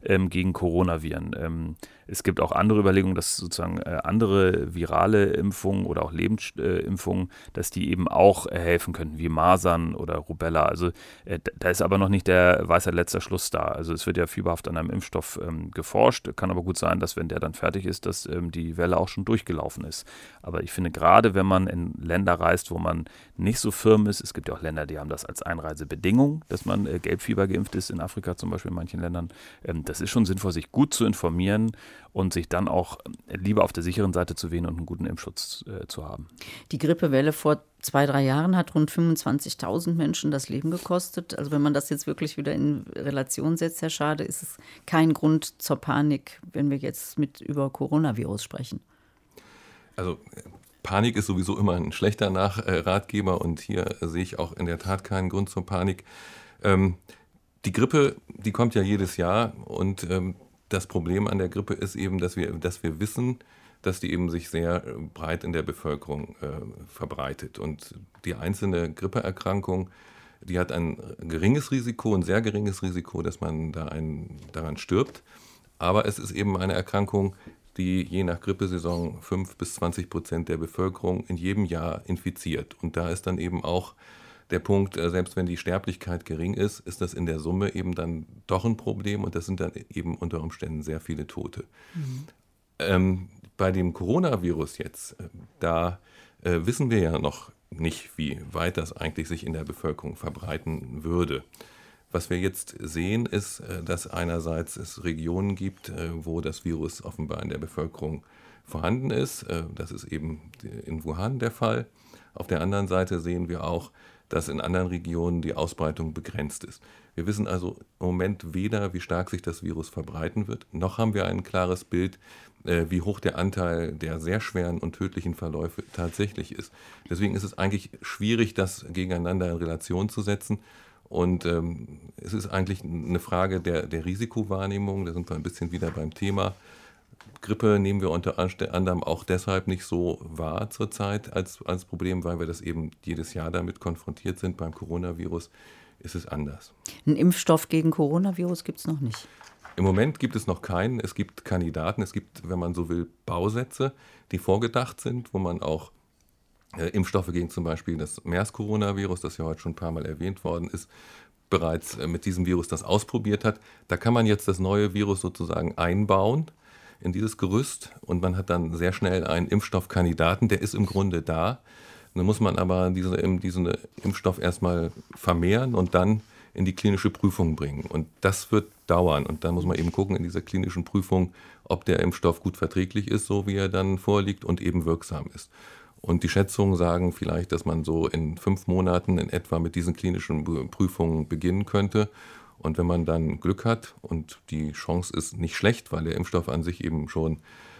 gegen Coronaviren. Es gibt auch andere Überlegungen, dass sozusagen andere virale Impfungen oder auch Lebendimpfungen, dass die eben auch helfen könnten, wie Masern oder Rubella. Also da ist aber noch nicht der Weisheit letzter Schluss da. Also es wird ja fieberhaft an einem Impfstoff geforscht. Kann aber gut sein, dass wenn der dann fertig ist, dass die Welle auch schon durchgelaufen ist. Aber ich finde, gerade wenn man in Länder reist, wo man nicht so firm ist, es gibt ja auch Länder, die haben das als Einreisebedingung, dass man Gelbfieber geimpft ist, in Afrika zum Beispiel in manchen Ländern. Das ist schon sinnvoll, sich gut zu informieren und sich dann auch lieber auf der sicheren Seite zu wählen und einen guten Impfschutz zu haben. Die Grippewelle vor 2-3 Jahren hat rund 25.000 Menschen das Leben gekostet. Also wenn man das jetzt wirklich wieder in Relation setzt, Herr Schade, ist es kein Grund zur Panik, wenn wir jetzt über Coronavirus sprechen. Also Panik ist sowieso immer ein schlechter Ratgeber und hier sehe ich auch in der Tat keinen Grund zur Panik. Die Grippe, die kommt ja jedes Jahr und das Problem an der Grippe ist eben, dass wir wissen, dass die eben sich sehr breit in der Bevölkerung verbreitet. Und die einzelne Grippeerkrankung, die hat ein geringes Risiko, ein sehr geringes Risiko, dass man daran stirbt. Aber es ist eben eine Erkrankung, die je nach Grippesaison 5-20% der Bevölkerung in jedem Jahr infiziert. Und da ist dann eben auch der Punkt, selbst wenn die Sterblichkeit gering ist, ist das in der Summe eben dann doch ein Problem und das sind dann eben unter Umständen sehr viele Tote. Bei dem Coronavirus jetzt, da wissen wir ja noch nicht, wie weit das eigentlich sich in der Bevölkerung verbreiten würde. Was wir jetzt sehen, ist, dass einerseits es Regionen gibt, wo das Virus offenbar in der Bevölkerung vorhanden ist. Das ist eben in Wuhan der Fall. Auf der anderen Seite sehen wir auch, dass in anderen Regionen die Ausbreitung begrenzt ist. Wir wissen also im Moment weder, wie stark sich das Virus verbreiten wird, noch haben wir ein klares Bild, wie hoch der Anteil der sehr schweren und tödlichen Verläufe tatsächlich ist. Deswegen ist es eigentlich schwierig, das gegeneinander in Relation zu setzen. Und es ist eigentlich eine Frage der Risikowahrnehmung. Da sind wir ein bisschen wieder beim Thema. Grippe nehmen wir unter anderem auch deshalb nicht so wahr zurzeit als Problem, weil wir das eben jedes Jahr damit konfrontiert sind. Beim Coronavirus ist es anders. Einen Impfstoff gegen Coronavirus gibt es noch nicht? Im Moment gibt es noch keinen. Es gibt Kandidaten, es gibt, wenn man so will, Bausätze, die vorgedacht sind, wo man auch Impfstoffe gegen zum Beispiel das MERS-Coronavirus, das ja heute schon ein paar Mal erwähnt worden ist, bereits mit diesem Virus das ausprobiert hat. Da kann man jetzt das neue Virus sozusagen einbauen in dieses Gerüst und man hat dann sehr schnell einen Impfstoffkandidaten, der ist im Grunde da. Dann muss man aber diesen Impfstoff erstmal vermehren und dann in die klinische Prüfung bringen. Und das wird dauern. Und da muss man eben gucken in dieser klinischen Prüfung, ob der Impfstoff gut verträglich ist, so wie er dann vorliegt und eben wirksam ist. Und die Schätzungen sagen vielleicht, dass man so in 5 Monaten in etwa mit diesen klinischen Prüfungen beginnen könnte. Und wenn man dann Glück hat und die Chance ist nicht schlecht, weil der Impfstoff an sich eben schon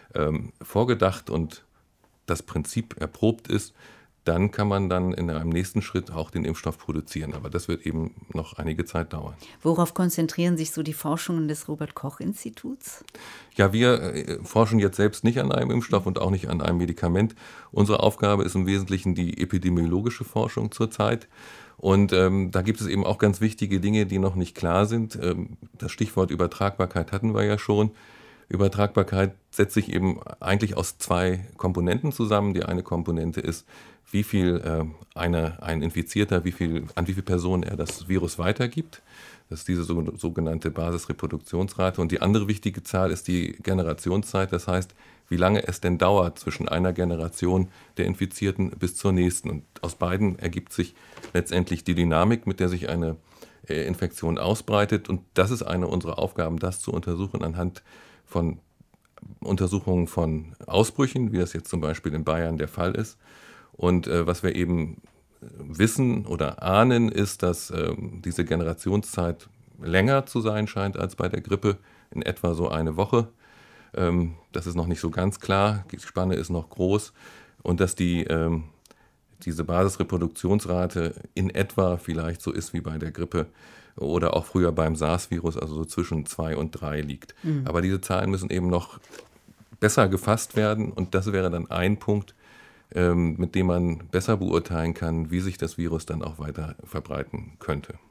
vorgedacht und das Prinzip erprobt ist, dann kann man dann in einem nächsten Schritt auch den Impfstoff produzieren. Aber das wird eben noch einige Zeit dauern. Worauf konzentrieren sich so die Forschungen des Robert-Koch-Instituts? Ja, wir forschen jetzt selbst nicht an einem Impfstoff und auch nicht an einem Medikament. Unsere Aufgabe ist im Wesentlichen die epidemiologische Forschung zurzeit. Und da gibt es eben auch ganz wichtige Dinge, die noch nicht klar sind. Das Stichwort Übertragbarkeit hatten wir ja schon. Übertragbarkeit setzt sich eben eigentlich aus 2 Komponenten zusammen. Die eine Komponente ist, wie viel ein Infizierter, an wie viele Personen er das Virus weitergibt. Das ist diese sogenannte Basisreproduktionsrate. Und die andere wichtige Zahl ist die Generationszeit. Das heißt, wie lange es denn dauert zwischen einer Generation der Infizierten bis zur nächsten. Und aus beiden ergibt sich letztendlich die Dynamik, mit der sich eine Infektion ausbreitet. Und das ist eine unserer Aufgaben, das zu untersuchen anhand von Untersuchungen von Ausbrüchen, wie das jetzt zum Beispiel in Bayern der Fall ist. Und was wir eben wissen oder ahnen, ist, dass diese Generationszeit länger zu sein scheint als bei der Grippe, in etwa so eine Woche. Das ist noch nicht so ganz klar, die Spanne ist noch groß und dass diese Basisreproduktionsrate in etwa vielleicht so ist wie bei der Grippe oder auch früher beim SARS-Virus, also so zwischen 2 und 3 liegt. Aber diese Zahlen müssen eben noch besser gefasst werden und das wäre dann ein Punkt, mit dem man besser beurteilen kann, wie sich das Virus dann auch weiter verbreiten könnte.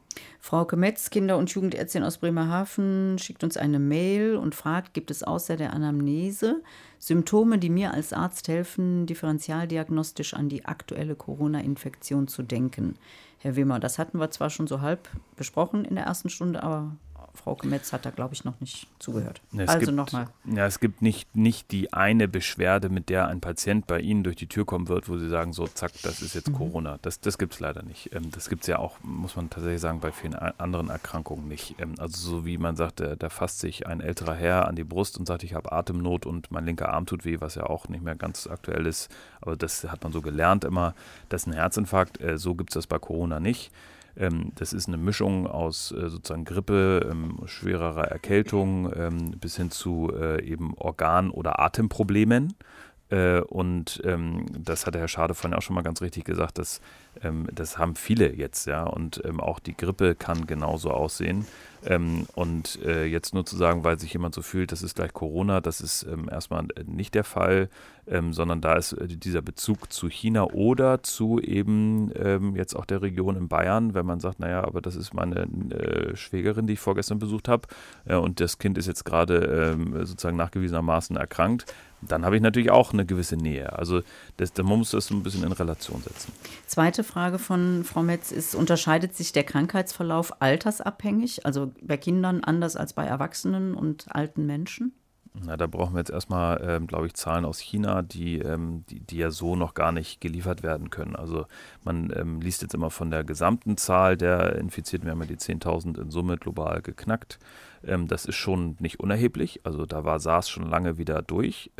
Frauke Metz, Kinder- und Jugendärztin aus Bremerhaven, schickt uns eine Mail und fragt, gibt es außer der Anamnese Symptome, die mir als Arzt helfen, differentialdiagnostisch an die aktuelle Corona-Infektion zu denken? Herr Wimmer, das hatten wir zwar schon so halb besprochen in der ersten Stunde, aber Frauke Metz hat da, glaube ich, noch nicht zugehört. Also nochmal. Ja, es gibt nicht die eine Beschwerde, mit der ein Patient bei Ihnen durch die Tür kommen wird, wo Sie sagen, so zack, das ist jetzt Corona. Das gibt es leider nicht. Das gibt es ja auch, muss man tatsächlich sagen, bei vielen anderen Erkrankungen nicht. Also so wie man sagt, da fasst sich ein älterer Herr an die Brust und sagt, ich habe Atemnot und mein linker Arm tut weh, was ja auch nicht mehr ganz aktuell ist. Aber das hat man so gelernt immer. Das ist ein Herzinfarkt. So gibt es das bei Corona nicht. Das ist eine Mischung aus sozusagen Grippe, schwererer Erkältung bis hin zu eben Organ- oder Atemproblemen. Und das hat der Herr Schade vorhin auch schon mal ganz richtig gesagt, das haben viele jetzt, ja, und auch die Grippe kann genauso aussehen. Und jetzt nur zu sagen, weil sich jemand so fühlt, das ist gleich Corona, das ist erstmal nicht der Fall, sondern da ist dieser Bezug zu China oder zu eben jetzt auch der Region in Bayern, wenn man sagt, naja, aber das ist meine Schwägerin, die ich vorgestern besucht habe und das Kind ist jetzt gerade sozusagen nachgewiesenermaßen erkrankt, dann habe ich natürlich auch eine gewisse Nähe. Also man muss das so ein bisschen in Relation setzen. Zweite Frage von Frau Metz ist, unterscheidet sich der Krankheitsverlauf altersabhängig, also bei Kindern anders als bei Erwachsenen und alten Menschen? Na, da brauchen wir jetzt erstmal, glaube ich, Zahlen aus China, die ja so noch gar nicht geliefert werden können. Also man liest jetzt immer von der gesamten Zahl der Infizierten. Wir haben ja die 10.000 in Summe global geknackt. Das ist schon nicht unerheblich. Also da war SARS schon lange wieder durch.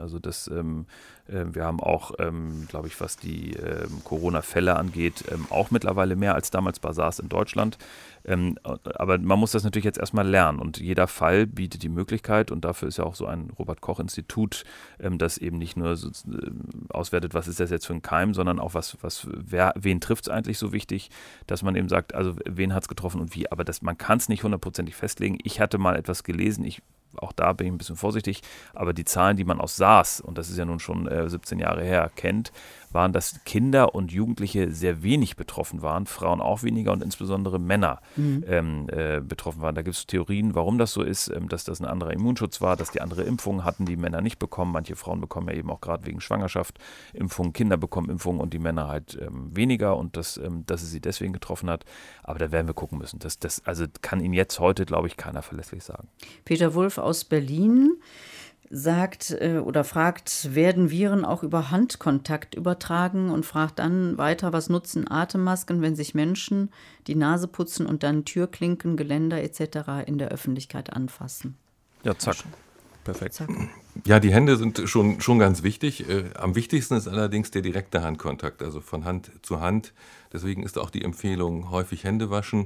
Wir haben auch, glaube ich, was die Corona-Fälle angeht, auch mittlerweile mehr als damals bei SARS in Deutschland. Aber man muss das natürlich jetzt erstmal lernen und jeder Fall bietet die Möglichkeit und dafür ist ja auch so ein Robert-Koch-Institut, das eben nicht nur so, auswertet, was ist das jetzt für ein Keim, sondern auch wen trifft es eigentlich so wichtig, dass man eben sagt, also wen hat es getroffen und wie, aber man kann es nicht hundertprozentig festlegen. Ich hatte mal etwas gelesen, auch da bin ich ein bisschen vorsichtig, aber die Zahlen, die man aus SARS, und das ist ja nun schon 17 Jahre her, kennt, waren, dass Kinder und Jugendliche sehr wenig betroffen waren, Frauen auch weniger und insbesondere Männer betroffen waren. Da gibt es Theorien, warum das so ist, dass das ein anderer Immunschutz war, dass die andere Impfungen hatten, die Männer nicht bekommen. Manche Frauen bekommen ja eben auch gerade wegen Schwangerschaft Impfungen, Kinder bekommen Impfungen und die Männer halt weniger und dass es sie deswegen getroffen hat. Aber da werden wir gucken müssen. Also kann Ihnen jetzt heute, glaube ich, keiner verlässlich sagen. Peter Wulff aus Berlin sagt oder fragt, werden Viren auch über Handkontakt übertragen und fragt dann weiter, was nutzen Atemmasken, wenn sich Menschen die Nase putzen und dann Türklinken, Geländer etc. in der Öffentlichkeit anfassen? Ja, zack. Perfekt. Zack. Ja, die Hände sind schon ganz wichtig. Am wichtigsten ist allerdings der direkte Handkontakt, also von Hand zu Hand. Deswegen ist auch die Empfehlung, häufig Hände waschen.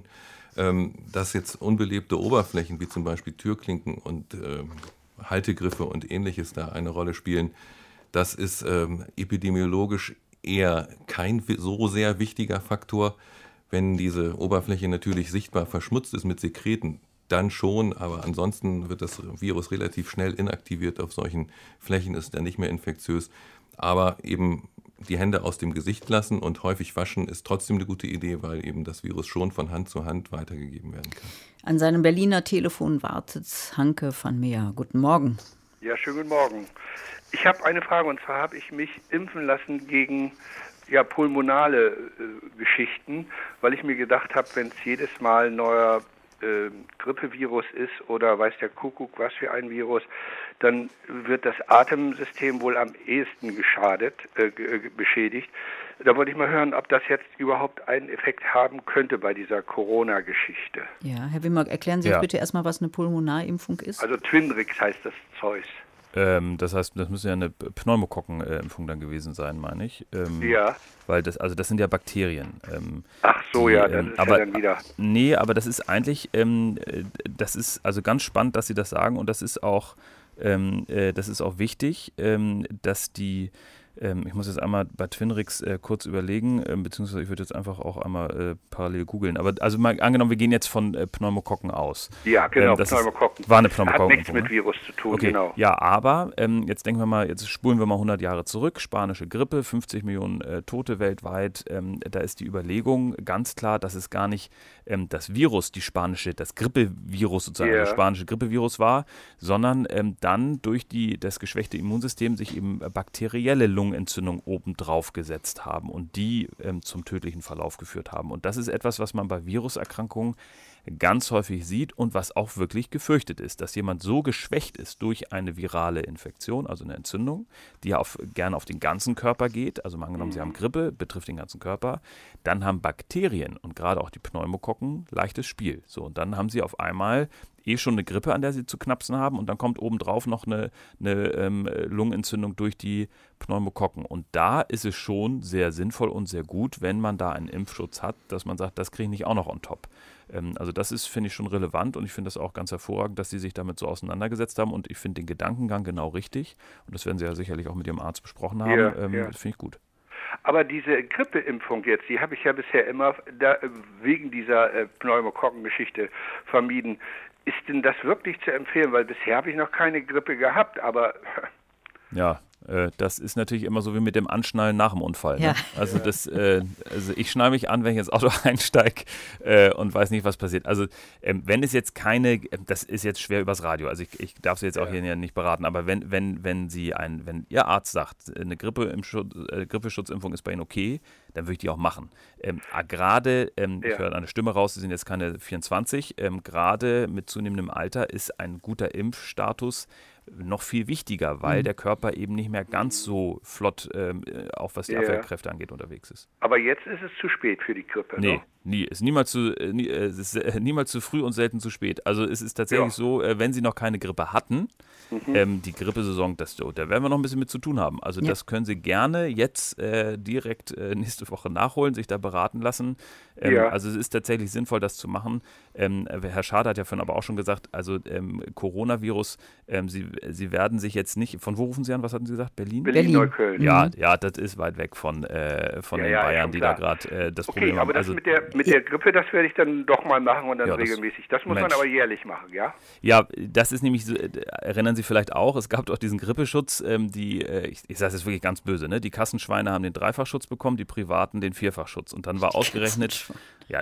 Dass jetzt unbelebte Oberflächen wie zum Beispiel Türklinken und Haltegriffe und Ähnliches da eine Rolle spielen, das ist epidemiologisch eher kein so sehr wichtiger Faktor. Wenn diese Oberfläche natürlich sichtbar verschmutzt ist mit Sekreten, dann schon, aber ansonsten wird das Virus relativ schnell inaktiviert auf solchen Flächen, ist dann nicht mehr infektiös. Aber eben die Hände aus dem Gesicht lassen und häufig waschen ist trotzdem eine gute Idee, weil eben das Virus schon von Hand zu Hand weitergegeben werden kann. An seinem Berliner Telefon wartet Hanke van Meer. Guten Morgen. Ja, schönen guten Morgen. Ich habe eine Frage und zwar habe ich mich impfen lassen gegen pulmonale Geschichten, weil ich mir gedacht habe, wenn es jedes Mal ein neuer Grippevirus ist oder weiß der Kuckuck was für ein Virus, dann wird das Atemsystem wohl am ehesten beschädigt. Da wollte ich mal hören, ob das jetzt überhaupt einen Effekt haben könnte bei dieser Corona-Geschichte. Ja, Herr Wimmer, erklären Sie uns bitte erstmal, was eine Pulmonarimpfung ist. Also Twinrix heißt das Zeug. Das heißt, das müsste ja eine Pneumokokkenimpfung dann gewesen sein, meine ich. Ja. Weil das sind ja Bakterien. Ach so, das ist aber, ja dann wieder. Nee, aber das ist eigentlich, das ist also ganz spannend, dass Sie das sagen und das ist auch wichtig, dass die Ich muss jetzt einmal bei Twinrix kurz überlegen, beziehungsweise ich würde jetzt einfach auch einmal parallel googeln. Aber also mal angenommen, wir gehen jetzt von Pneumokokken aus. Ja, genau, Pneumokokken. War eine Pneumokokken. Hat nichts mit Virus zu tun, okay. Genau. Ja, aber jetzt denken wir mal, jetzt spulen wir mal 100 Jahre zurück. Spanische Grippe, 50 Millionen Tote weltweit. Da ist die Überlegung ganz klar, dass es gar nicht das Virus, das Grippevirus sozusagen, das spanische Grippevirus war, sondern dann durch das geschwächte Immunsystem sich eben bakterielle Lungenentzündung obendrauf gesetzt haben und die zum tödlichen Verlauf geführt haben. Und das ist etwas, was man bei Viruserkrankungen ganz häufig sieht und was auch wirklich gefürchtet ist, dass jemand so geschwächt ist durch eine virale Infektion, also eine Entzündung, die ja gerne auf den ganzen Körper geht, also mal angenommen, Sie haben Grippe, betrifft den ganzen Körper, dann haben Bakterien und gerade auch die Pneumokokken leichtes Spiel. So, und dann haben Sie auf einmal schon eine Grippe, an der Sie zu knapsen haben und dann kommt obendrauf noch eine Lungenentzündung durch die Pneumokokken. Und da ist es schon sehr sinnvoll und sehr gut, wenn man da einen Impfschutz hat, dass man sagt, das kriege ich nicht auch noch on top. Also das ist, finde ich, schon relevant und ich finde das auch ganz hervorragend, dass Sie sich damit so auseinandergesetzt haben und ich finde den Gedankengang genau richtig und das werden Sie ja sicherlich auch mit Ihrem Arzt besprochen haben. Das finde ich gut. Aber diese Grippeimpfung jetzt, die habe ich ja bisher immer wegen dieser Pneumokokkengeschichte vermieden. Ist denn das wirklich zu empfehlen? Weil bisher habe ich noch keine Grippe gehabt, aber... Ja, das ist natürlich immer so wie mit dem Anschnallen nach dem Unfall. Ne? Ja. Also ich schnalle mich an, wenn ich ins Auto einsteige und weiß nicht, was passiert. Also wenn es jetzt das ist jetzt schwer übers Radio, also ich darf Sie jetzt auch hier nicht beraten, aber wenn Ihr Arzt sagt, eine Grippeschutzimpfung ist bei Ihnen okay, dann würde ich die auch machen. Gerade, ich höre eine Stimme raus, Sie sind jetzt keine 24, gerade mit zunehmendem Alter ist ein guter Impfstatus noch viel wichtiger, weil der Körper eben nicht mehr ganz so flott, auch was die Abwehrkräfte angeht, unterwegs ist. Aber jetzt ist es zu spät für die Grippe, Nee, ne? nie. Es ist niemals zu früh und selten zu spät. Also es ist tatsächlich so, wenn Sie noch keine Grippe hatten, die Grippesaison, da werden wir noch ein bisschen mit zu tun haben. Also das können Sie gerne jetzt direkt nächste Woche nachholen, sich da beraten lassen. Also es ist tatsächlich sinnvoll, das zu machen. Herr Schade hat ja vorhin aber auch schon gesagt, also Coronavirus, Sie werden sich jetzt nicht, von wo rufen Sie an, was hatten Sie gesagt? Berlin? Neukölln. Ja, das ist weit weg von den Bayern, die da gerade das Problem haben. Aber das mit der Grippe, das werde ich dann doch mal machen und dann regelmäßig. Das muss man aber jährlich machen, ja? Ja, das ist nämlich, erinnern Sie vielleicht auch, es gab doch diesen Grippeschutz, ich sage es jetzt wirklich ganz böse, ne? Die Kassenschweine haben den Dreifachschutz bekommen, die Privaten den Vierfachschutz. Und dann war ausgerechnet,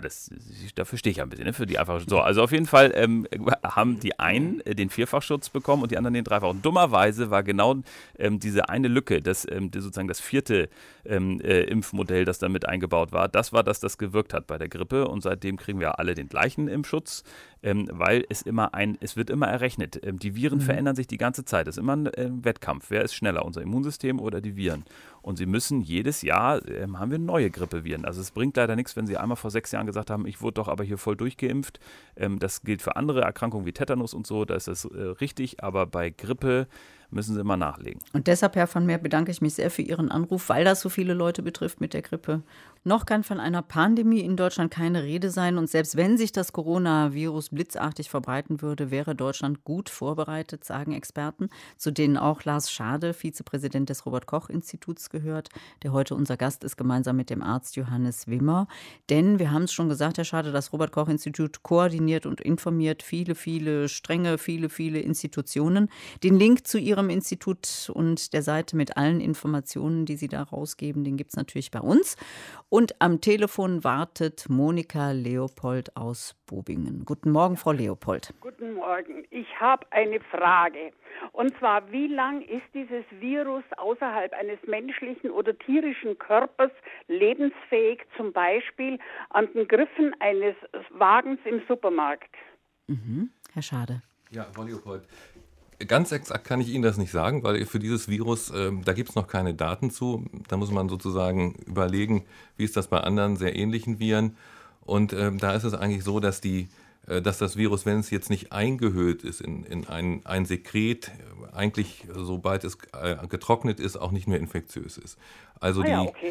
dafür stehe ich ein bisschen, ne? Für die einfache. So, also auf jeden Fall haben die einen den Vierfachschutz bekommen und die anderen den Dreifach. Und dummerweise war genau diese eine Lücke, sozusagen das vierte Impfmodell, das damit eingebaut war, das gewirkt hat bei der Grippe. Und seitdem kriegen wir alle den gleichen Impfschutz, weil es wird immer errechnet. Die Viren verändern sich die ganze Zeit. Es ist immer ein Wettkampf. Wer ist schneller, unser Immunsystem oder die Viren? Und sie müssen jedes Jahr, haben wir neue Grippeviren. Also es bringt leider nichts, wenn Sie einmal vor 6 Jahren gesagt haben, ich wurde doch aber hier voll durchgeimpft. Das gilt für andere Erkrankungen wie Tetanus und so, da ist das richtig. Aber bei Grippe müssen Sie immer nachlegen. Und deshalb, Herr von Meer, bedanke ich mich sehr für Ihren Anruf, weil das so viele Leute betrifft mit der Grippe. Noch kann von einer Pandemie in Deutschland keine Rede sein. Und selbst wenn sich das Coronavirus blitzartig verbreiten würde, wäre Deutschland gut vorbereitet, sagen Experten, zu denen auch Lars Schade, Vizepräsident des Robert-Koch-Instituts, gehört, der heute unser Gast ist, gemeinsam mit dem Arzt Johannes Wimmer. Denn wir haben es schon gesagt, Herr Schade, das Robert-Koch-Institut koordiniert und informiert viele Stränge, viele Institutionen. Den Link zu Ihrem Institut und der Seite mit allen Informationen, die Sie da rausgeben, den gibt es natürlich bei uns. Und am Telefon wartet Monika Leopold aus Bobingen. Guten Morgen, Frau Leopold. Guten Morgen. Ich habe eine Frage. Und zwar, wie lang ist dieses Virus außerhalb eines menschlichen oder tierischen Körpers lebensfähig, zum Beispiel an den Griffen eines Wagens im Supermarkt? Herr Schade. Ja, Frau Leopold. Ganz exakt kann ich Ihnen das nicht sagen, weil für dieses Virus, da gibt es noch keine Daten zu. Da muss man sozusagen überlegen, wie ist das bei anderen sehr ähnlichen Viren. Und da ist es eigentlich so, dass das Virus, wenn es jetzt nicht eingehüllt ist in ein Sekret, eigentlich, sobald es getrocknet ist, auch nicht mehr infektiös ist. Also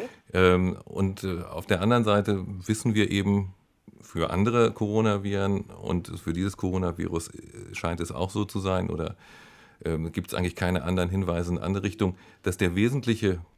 auf der anderen Seite wissen wir eben, für andere Coronaviren und für dieses Coronavirus scheint es auch so zu sein oder gibt es eigentlich keine anderen Hinweise in eine andere Richtung, dass der wesentliche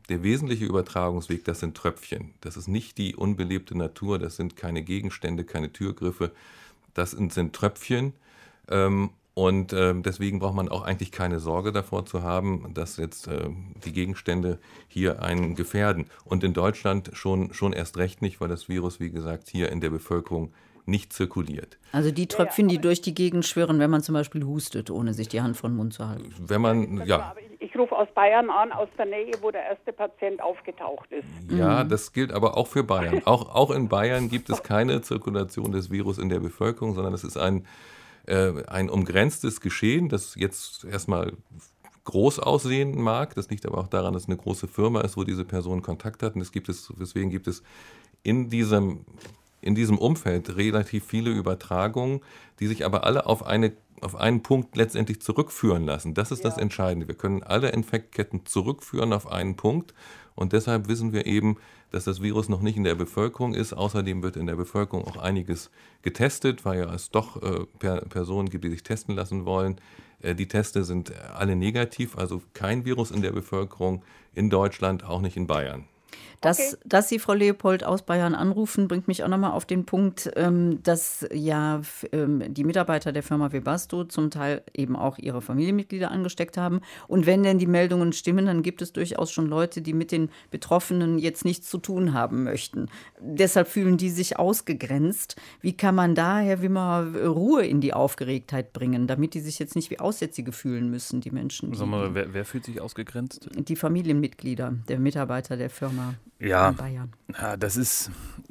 der wesentliche Übertragungsweg, das sind Tröpfchen. Das ist nicht die unbelebte Natur, das sind keine Gegenstände, keine Türgriffe, das sind Tröpfchen. Und deswegen braucht man auch eigentlich keine Sorge davor zu haben, dass jetzt die Gegenstände hier einen gefährden. Und in Deutschland schon erst recht nicht, weil das Virus, wie gesagt, hier in der Bevölkerung nicht zirkuliert. Also die Tröpfchen, die durch die Gegend schwirren, wenn man zum Beispiel hustet, ohne sich die Hand vor den Mund zu halten. Wenn man, ja. Ich rufe aus Bayern an, aus der Nähe, wo der erste Patient aufgetaucht ist. Ja, das gilt aber auch für Bayern. Auch in Bayern gibt es keine Zirkulation des Virus in der Bevölkerung, sondern es ist ein umgrenztes Geschehen, das jetzt erstmal groß aussehen mag. Das liegt aber auch daran, dass es eine große Firma ist, wo diese Person Kontakt hat. Und deswegen gibt es in diesem Umfeld relativ viele Übertragungen, die sich aber alle auf einen Punkt letztendlich zurückführen lassen. Das ist das Entscheidende. Wir können alle Infektketten zurückführen auf einen Punkt. Und deshalb wissen wir eben, dass das Virus noch nicht in der Bevölkerung ist. Außerdem wird in der Bevölkerung auch einiges getestet, weil ja es doch Personen gibt, die sich testen lassen wollen. Die Teste sind alle negativ, also kein Virus in der Bevölkerung in Deutschland, auch nicht in Bayern. Dass Sie, Frau Leopold, aus Bayern anrufen, bringt mich auch nochmal auf den Punkt, dass ja die Mitarbeiter der Firma Webasto zum Teil eben auch ihre Familienmitglieder angesteckt haben. Und wenn denn die Meldungen stimmen, dann gibt es durchaus schon Leute, die mit den Betroffenen jetzt nichts zu tun haben möchten. Deshalb fühlen die sich ausgegrenzt. Wie kann man da, Herr Wimmer, Ruhe in die Aufgeregtheit bringen, damit die sich jetzt nicht wie Aussätzige fühlen müssen, die Menschen? Sag mal, wer fühlt sich ausgegrenzt? Die Familienmitglieder, der Mitarbeiter der Firma. Ja, in Bayern. Ja, das ist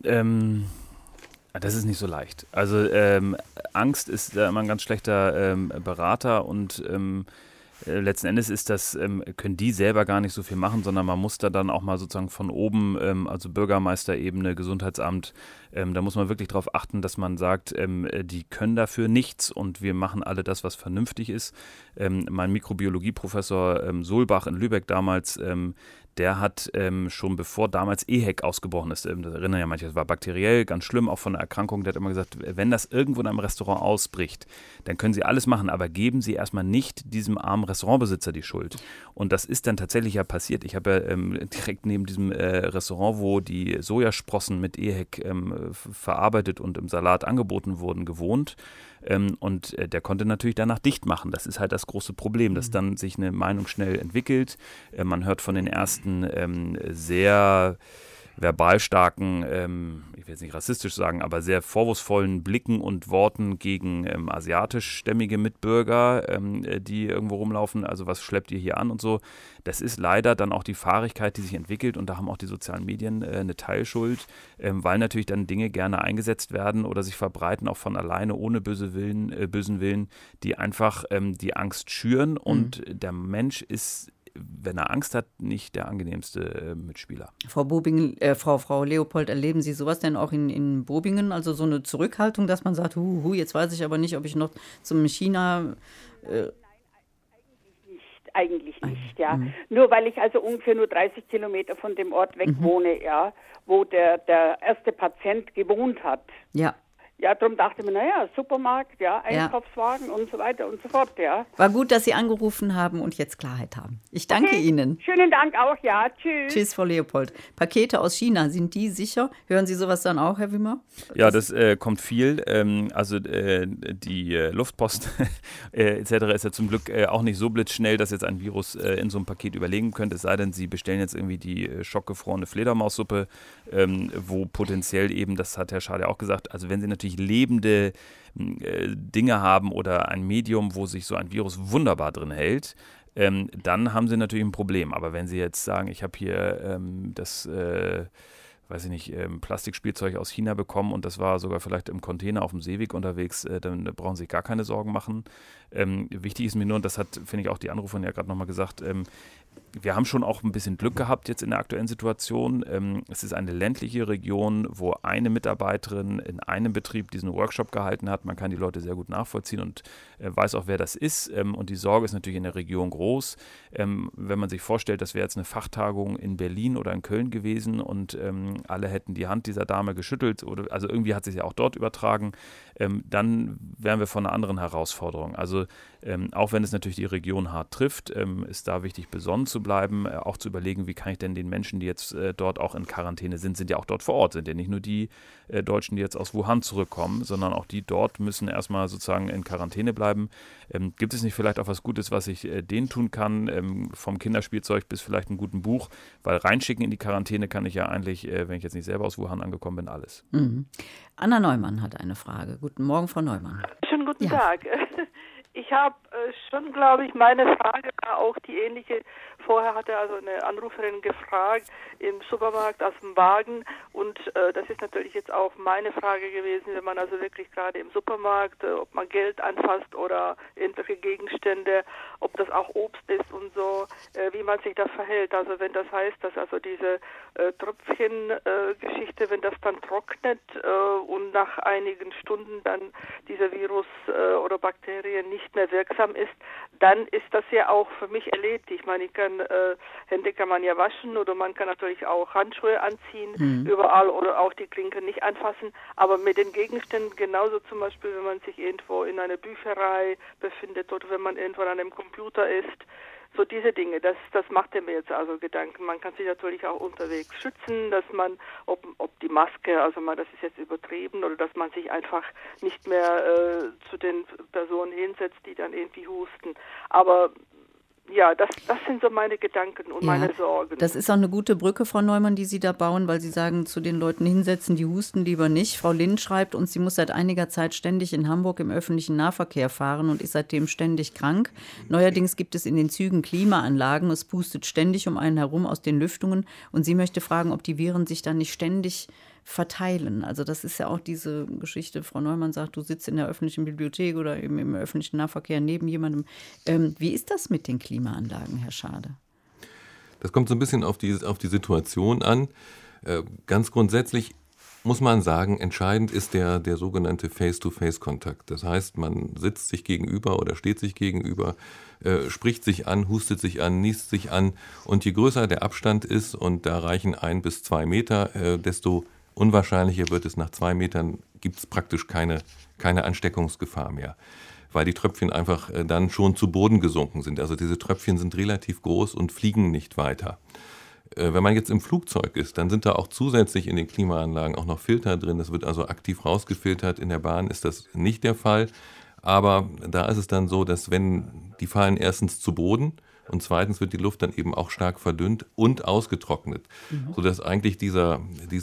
nicht so leicht. Also Angst ist immer ein ganz schlechter Berater und letzten Endes ist das, können die selber gar nicht so viel machen, sondern man muss da dann auch mal sozusagen von oben, also Bürgermeisterebene, Gesundheitsamt, da muss man wirklich darauf achten, dass man sagt, die können dafür nichts und wir machen alle das, was vernünftig ist. Mein Mikrobiologieprofessor Solbach in Lübeck damals, der hat schon bevor damals EHEC ausgebrochen ist, das erinnern ja manche, das war bakteriell, ganz schlimm, auch von der Erkrankung, der hat immer gesagt, wenn das irgendwo in einem Restaurant ausbricht, dann können Sie alles machen, aber geben Sie erstmal nicht diesem armen Restaurantbesitzer die Schuld. Und das ist dann tatsächlich ja passiert. Ich habe ja direkt neben diesem Restaurant, wo die Sojasprossen mit EHEC verarbeitet und im Salat angeboten wurden, gewohnt. Und der konnte natürlich danach dicht machen. Das ist halt das große Problem, dass dann sich eine Meinung schnell entwickelt. Man hört von den ersten sehr verbal starken, ich will jetzt nicht rassistisch sagen, aber sehr vorwurfsvollen Blicken und Worten gegen asiatischstämmige Mitbürger, die irgendwo rumlaufen. Also was schleppt ihr hier an und so. Das ist leider dann auch die Fahrigkeit, die sich entwickelt und da haben auch die sozialen Medien eine Teilschuld, weil natürlich dann Dinge gerne eingesetzt werden oder sich verbreiten, auch von alleine, ohne bösen Willen, die einfach die Angst schüren und der Mensch ist, wenn er Angst hat, nicht der angenehmste Mitspieler. Frau Leopold, erleben Sie sowas denn auch in Bobingen? Also so eine Zurückhaltung, dass man sagt, jetzt weiß ich aber nicht, ob ich noch zum China... Eigentlich nicht, ja. Nur weil ich also ungefähr nur 30 Kilometer von dem Ort weg wohne, ja, wo der erste Patient gewohnt hat. Ja. Ja, darum dachte man, naja, Supermarkt, ja, Einkaufswagen und so weiter und so fort, ja. War gut, dass Sie angerufen haben und jetzt Klarheit haben. Ich danke Ihnen. Schönen Dank auch, ja, tschüss. Tschüss, Frau Leopold. Pakete aus China, sind die sicher? Hören Sie sowas dann auch, Herr Wimmer? Ja, das kommt viel. Also die Luftpost etc. ist ja zum Glück auch nicht so blitzschnell, dass jetzt ein Virus in so einem Paket überlegen könnte, es sei denn, Sie bestellen jetzt irgendwie die schockgefrorene Fledermaussuppe, wo potenziell eben, das hat Herr Schade auch gesagt, also wenn Sie natürlich lebende Dinge haben oder ein Medium, wo sich so ein Virus wunderbar drin hält, dann haben Sie natürlich ein Problem. Aber wenn Sie jetzt sagen, ich habe hier Plastikspielzeug aus China bekommen und das war sogar vielleicht im Container auf dem Seeweg unterwegs, dann brauchen Sie sich gar keine Sorgen machen. Wichtig ist mir nur, und das hat, finde ich, auch die Anruferin ja gerade nochmal gesagt, wir haben schon auch ein bisschen Glück gehabt jetzt in der aktuellen Situation. Es ist eine ländliche Region, wo eine Mitarbeiterin in einem Betrieb diesen Workshop gehalten hat. Man kann die Leute sehr gut nachvollziehen und weiß auch, wer das ist. Und die Sorge ist natürlich in der Region groß. Wenn man sich vorstellt, das wäre jetzt eine Fachtagung in Berlin oder in Köln gewesen und alle hätten die Hand dieser Dame geschüttelt, also irgendwie hat sich ja auch dort übertragen, dann wären wir vor einer anderen Herausforderung. Also Auch wenn es natürlich die Region hart trifft, ist da wichtig, besonnen zu bleiben, auch zu überlegen, wie kann ich denn den Menschen, die jetzt dort auch in Quarantäne sind ja auch dort vor Ort, sind ja nicht nur die Deutschen, die jetzt aus Wuhan zurückkommen, sondern auch die dort müssen erstmal sozusagen in Quarantäne bleiben. Gibt es nicht vielleicht auch was Gutes, was ich denen tun kann, vom Kinderspielzeug bis vielleicht einem guten Buch, weil reinschicken in die Quarantäne kann ich ja eigentlich, wenn ich jetzt nicht selber aus Wuhan angekommen bin, alles. Mhm. Anna Neumann hat eine Frage. Guten Morgen, Frau Neumann. Schönen guten Tag. Ich habe schon, glaube ich, meine Frage war auch die ähnliche. Vorher hatte also eine Anruferin gefragt im Supermarkt aus dem Wagen und das ist natürlich jetzt auch meine Frage gewesen, wenn man also wirklich gerade im Supermarkt, ob man Geld anfasst oder irgendwelche Gegenstände, ob das auch Obst ist und so, wie man sich da verhält. Also wenn das heißt, dass also diese Tröpfchen-Geschichte, wenn das dann trocknet und nach einigen Stunden dann dieser Virus oder Bakterien nicht mehr wirksam ist, dann ist das ja auch für mich erledigt. Ich meine, Hände kann man ja waschen oder man kann natürlich auch Handschuhe anziehen, überall oder auch die Klinke nicht anfassen. Aber mit den Gegenständen genauso, zum Beispiel, wenn man sich irgendwo in einer Bücherei befindet oder wenn man irgendwo an einem Computer ist. So diese Dinge, das macht mir jetzt also Gedanken. Man kann sich natürlich auch unterwegs schützen, dass man, ob die Maske, also das ist jetzt übertrieben, oder dass man sich einfach nicht mehr zu den Personen hinsetzt, die dann irgendwie husten. Aber ja, das sind so meine Gedanken und meine Sorgen. Das ist auch eine gute Brücke, Frau Neumann, die Sie da bauen, weil Sie sagen, zu den Leuten hinsetzen, die husten lieber nicht. Frau Lind schreibt uns, sie muss seit einiger Zeit ständig in Hamburg im öffentlichen Nahverkehr fahren und ist seitdem ständig krank. Neuerdings gibt es in den Zügen Klimaanlagen. Es pustet ständig um einen herum aus den Lüftungen. Und sie möchte fragen, ob die Viren sich dann nicht ständig verteilen. Also das ist ja auch diese Geschichte, Frau Neumann sagt, du sitzt in der öffentlichen Bibliothek oder eben im öffentlichen Nahverkehr neben jemandem. Wie ist das mit den Klimaanlagen, Herr Schade? Das kommt so ein bisschen auf die Situation an. Ganz grundsätzlich muss man sagen, entscheidend ist der sogenannte Face-to-Face-Kontakt. Das heißt, man sitzt sich gegenüber oder steht sich gegenüber, spricht sich an, hustet sich an, niest sich an. Und je größer der Abstand ist, und da reichen 1 bis 2 Meter, desto unwahrscheinlicher wird es. Nach 2 Metern gibt es praktisch keine Ansteckungsgefahr mehr, weil die Tröpfchen einfach dann schon zu Boden gesunken sind. Also diese Tröpfchen sind relativ groß und fliegen nicht weiter. Wenn man jetzt im Flugzeug ist, dann sind da auch zusätzlich in den Klimaanlagen auch noch Filter drin. Das wird also aktiv rausgefiltert. In der Bahn ist das nicht der Fall. Aber da ist es dann so, dass die fallen erstens zu Boden und zweitens wird die Luft dann eben auch stark verdünnt und ausgetrocknet, sodass eigentlich dieser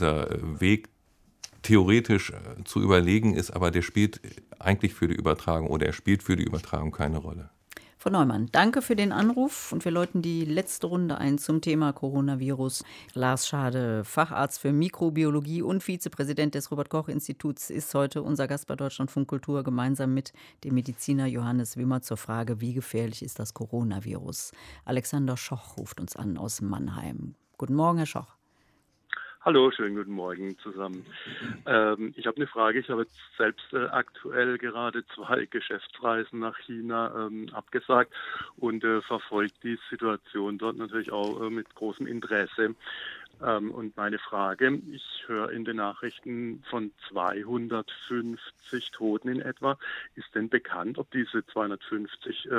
Weg theoretisch zu überlegen ist, aber der spielt eigentlich für die Übertragung oder er spielt für die Übertragung keine Rolle. Frau Neumann, danke für den Anruf und wir läuten die letzte Runde ein zum Thema Coronavirus. Lars Schade, Facharzt für Mikrobiologie und Vizepräsident des Robert-Koch-Instituts, ist heute unser Gast bei Deutschlandfunk Kultur gemeinsam mit dem Mediziner Johannes Wimmer zur Frage, wie gefährlich ist das Coronavirus? Alexander Schoch ruft uns an aus Mannheim. Guten Morgen, Herr Schoch. Hallo, schönen guten Morgen zusammen. Ich habe eine Frage. Ich habe jetzt selbst aktuell gerade 2 Geschäftsreisen nach China abgesagt und verfolge die Situation dort natürlich auch mit großem Interesse. Und meine Frage, ich höre in den Nachrichten von 250 Toten in etwa. Ist denn bekannt, ob diese 250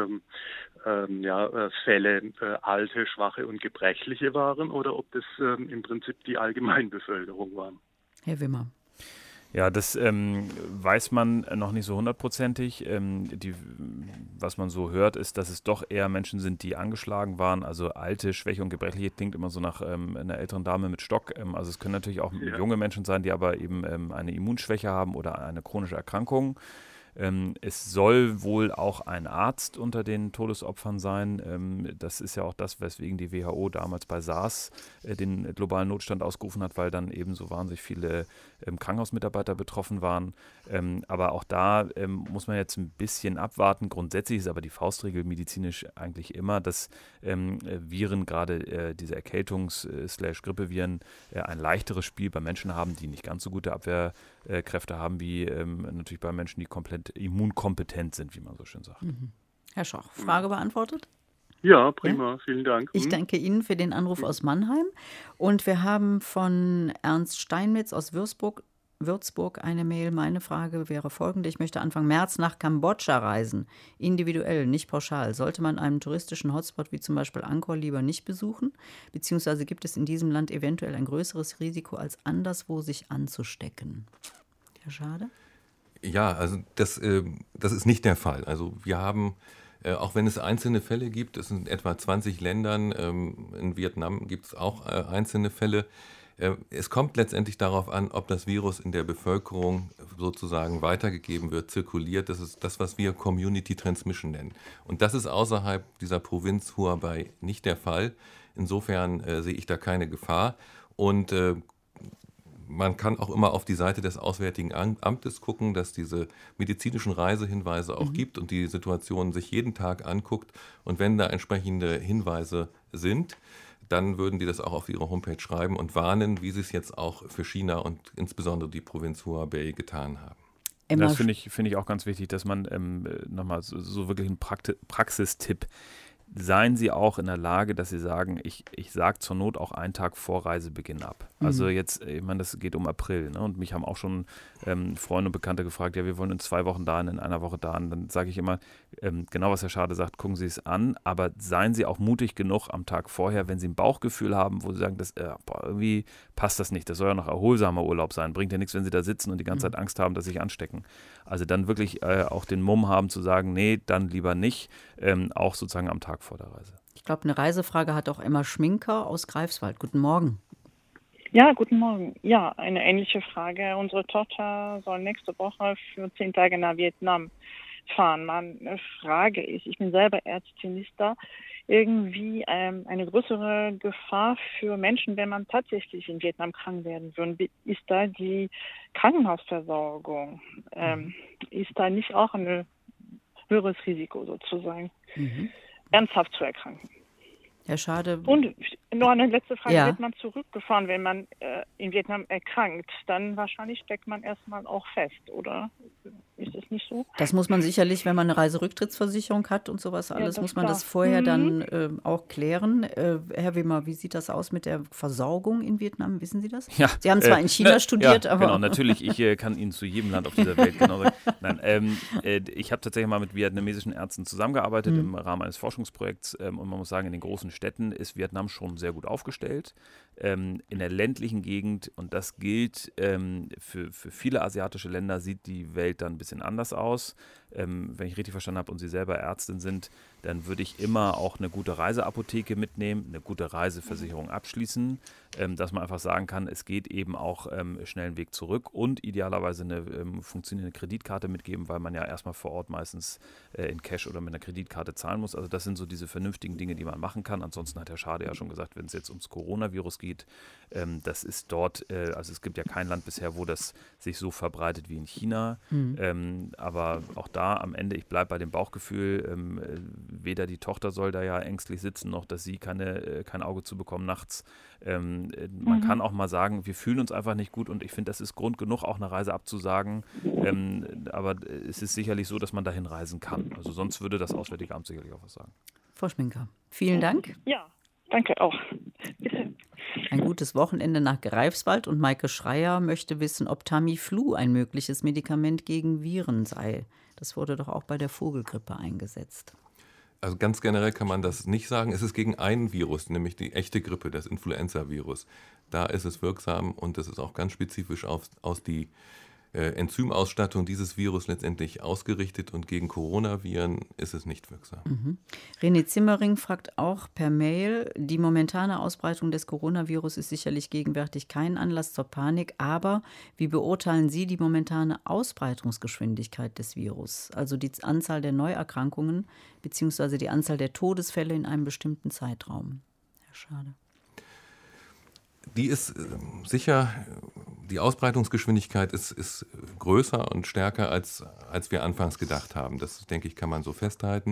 Fälle alte, schwache und gebrechliche waren oder ob das im Prinzip die Allgemeinbevölkerung waren? Herr Wimmer. Ja, das weiß man noch nicht so hundertprozentig. Was man so hört, ist, dass es doch eher Menschen sind, die angeschlagen waren. Also alte, schwäche und gebrechliche klingt immer so nach einer älteren Dame mit Stock. Also es können natürlich auch junge Menschen sein, die aber eben eine Immunschwäche haben oder eine chronische Erkrankung. Es soll wohl auch ein Arzt unter den Todesopfern sein. Das ist ja auch das, weswegen die WHO damals bei SARS den globalen Notstand ausgerufen hat, weil dann eben so wahnsinnig viele Krankenhausmitarbeiter betroffen waren. Aber auch da muss man jetzt ein bisschen abwarten. Grundsätzlich ist aber die Faustregel medizinisch eigentlich immer, dass Viren, gerade diese Erkältungs-/Grippeviren, ein leichteres Spiel bei Menschen haben, die nicht ganz so gute Abwehrkräfte haben, wie natürlich bei Menschen, die komplett immunkompetent sind, wie man so schön sagt. Herr Schoch, Frage beantwortet? Ja, prima, vielen Dank. Ich danke Ihnen für den Anruf aus Mannheim. Und wir haben von Ernst Steinmetz aus Würzburg Würzburg eine Mail. Meine Frage wäre folgende. Ich möchte Anfang März nach Kambodscha reisen. Individuell, nicht pauschal. Sollte man einen touristischen Hotspot wie zum Beispiel Angkor lieber nicht besuchen? Beziehungsweise gibt es in diesem Land eventuell ein größeres Risiko, als anderswo sich anzustecken? Herr Schade? Ja, also das ist nicht der Fall. Also wir haben, auch wenn es einzelne Fälle gibt, es sind etwa 20 Ländern, in Vietnam gibt es auch einzelne Fälle. Es kommt letztendlich darauf an, ob das Virus in der Bevölkerung sozusagen weitergegeben wird, zirkuliert. Das ist das, was wir Community Transmission nennen. Und das ist außerhalb dieser Provinz Hubei nicht der Fall. Insofern sehe ich da keine Gefahr. Und man kann auch immer auf die Seite des Auswärtigen Amtes gucken, dass diese medizinischen Reisehinweise auch gibt und die Situation sich jeden Tag anguckt. Und wenn da entsprechende Hinweise sind, dann würden die das auch auf ihrer Homepage schreiben und warnen, wie sie es jetzt auch für China und insbesondere die Provinz Hubei getan haben. Das finde ich auch ganz wichtig, dass man nochmal so wirklich einen Praxistipp. Seien Sie auch in der Lage, dass Sie sagen, ich sage zur Not auch einen Tag vor Reisebeginn ab. Also jetzt, ich meine, das geht um April, ne? Und mich haben auch schon Freunde und Bekannte gefragt, ja, wir wollen in 2 Wochen da, in einer Woche da. Und dann sage ich immer, genau was Herr Schade sagt, gucken Sie es an, aber seien Sie auch mutig genug am Tag vorher, wenn Sie ein Bauchgefühl haben, wo Sie sagen, irgendwie passt das nicht, das soll ja noch erholsamer Urlaub sein, bringt ja nichts, wenn Sie da sitzen und die ganze Zeit Angst haben, dass Sie sich anstecken. Also dann wirklich auch den Mumm haben zu sagen, nee, dann lieber nicht, auch sozusagen am Tag vor der Reise. Ich glaube, eine Reisefrage hat auch Emma Schminker aus Greifswald. Guten Morgen. Ja, guten Morgen. Ja, eine ähnliche Frage. Unsere Tochter soll nächste Woche für 10 Tage nach Vietnam fahren. Meine Frage ist, ich bin selber Ärztin, ist da irgendwie eine größere Gefahr für Menschen, wenn man tatsächlich in Vietnam krank werden würde? Ist da die Krankenhausversorgung, ist da nicht auch ein höheres Risiko sozusagen, ernsthaft zu erkranken? Herr Schade. Und noch eine letzte Frage. Ja. Wird man zurückgefahren, wenn man in Vietnam erkrankt? Dann wahrscheinlich steckt man erstmal auch fest, oder? Ist es nicht so? Das muss man sicherlich, wenn man eine Reiserücktrittsversicherung hat und sowas alles, das muss man klar. das vorher dann auch klären. Herr Wimmer, wie sieht das aus mit der Versorgung in Vietnam? Wissen Sie das? Ja, Sie haben zwar in China studiert, ja, aber... Genau, natürlich. Ich kann Ihnen zu jedem Land auf dieser Welt genau sagen. Nein, ich habe tatsächlich mal mit vietnamesischen Ärzten zusammengearbeitet im Rahmen eines Forschungsprojekts und man muss sagen, in den großen Städten ist Vietnam schon sehr gut aufgestellt. In der ländlichen Gegend, und das gilt für viele asiatische Länder, sieht die Welt dann ein bisschen anders aus. Wenn ich richtig verstanden habe und Sie selber Ärztin sind, dann würde ich immer auch eine gute Reiseapotheke mitnehmen, eine gute Reiseversicherung abschließen, dass man einfach sagen kann, es geht eben auch schnell einen Weg zurück und idealerweise eine funktionierende Kreditkarte mitgeben, weil man ja erstmal vor Ort meistens in Cash oder mit einer Kreditkarte zahlen muss. Also das sind so diese vernünftigen Dinge, die man machen kann. Ansonsten hat Herr Schade ja schon gesagt, wenn es jetzt ums Coronavirus geht, das ist dort, also es gibt ja kein Land bisher, wo das sich so verbreitet wie in China. Aber auch da am Ende, ich bleibe bei dem Bauchgefühl, weder die Tochter soll da ja ängstlich sitzen, noch dass sie kein Auge zu bekommen nachts. Man kann auch mal sagen, wir fühlen uns einfach nicht gut und ich finde, das ist Grund genug, auch eine Reise abzusagen. Aber es ist sicherlich so, dass man dahin reisen kann. Also sonst würde das Auswärtige Amt sicherlich auch was sagen. Frau Schminker, vielen Dank. Ja, danke auch. Bitte. Ein gutes Wochenende nach Greifswald und Maike Schreier möchte wissen, ob Tamiflu ein mögliches Medikament gegen Viren sei. Das wurde doch auch bei der Vogelgrippe eingesetzt. Also ganz generell kann man das nicht sagen. Es ist gegen ein Virus, nämlich die echte Grippe, das Influenza-Virus. Da ist es wirksam und das ist auch ganz spezifisch aus die Enzymausstattung dieses Virus letztendlich ausgerichtet und gegen Coronaviren ist es nicht wirksam. René Zimmering fragt auch per Mail, die momentane Ausbreitung des Coronavirus ist sicherlich gegenwärtig kein Anlass zur Panik, aber wie beurteilen Sie die momentane Ausbreitungsgeschwindigkeit des Virus, also die Anzahl der Neuerkrankungen bzw. die Anzahl der Todesfälle in einem bestimmten Zeitraum? Herr Schade. Die ist sicher, die Ausbreitungsgeschwindigkeit ist größer und stärker, als wir anfangs gedacht haben. Das, denke ich, kann man so festhalten.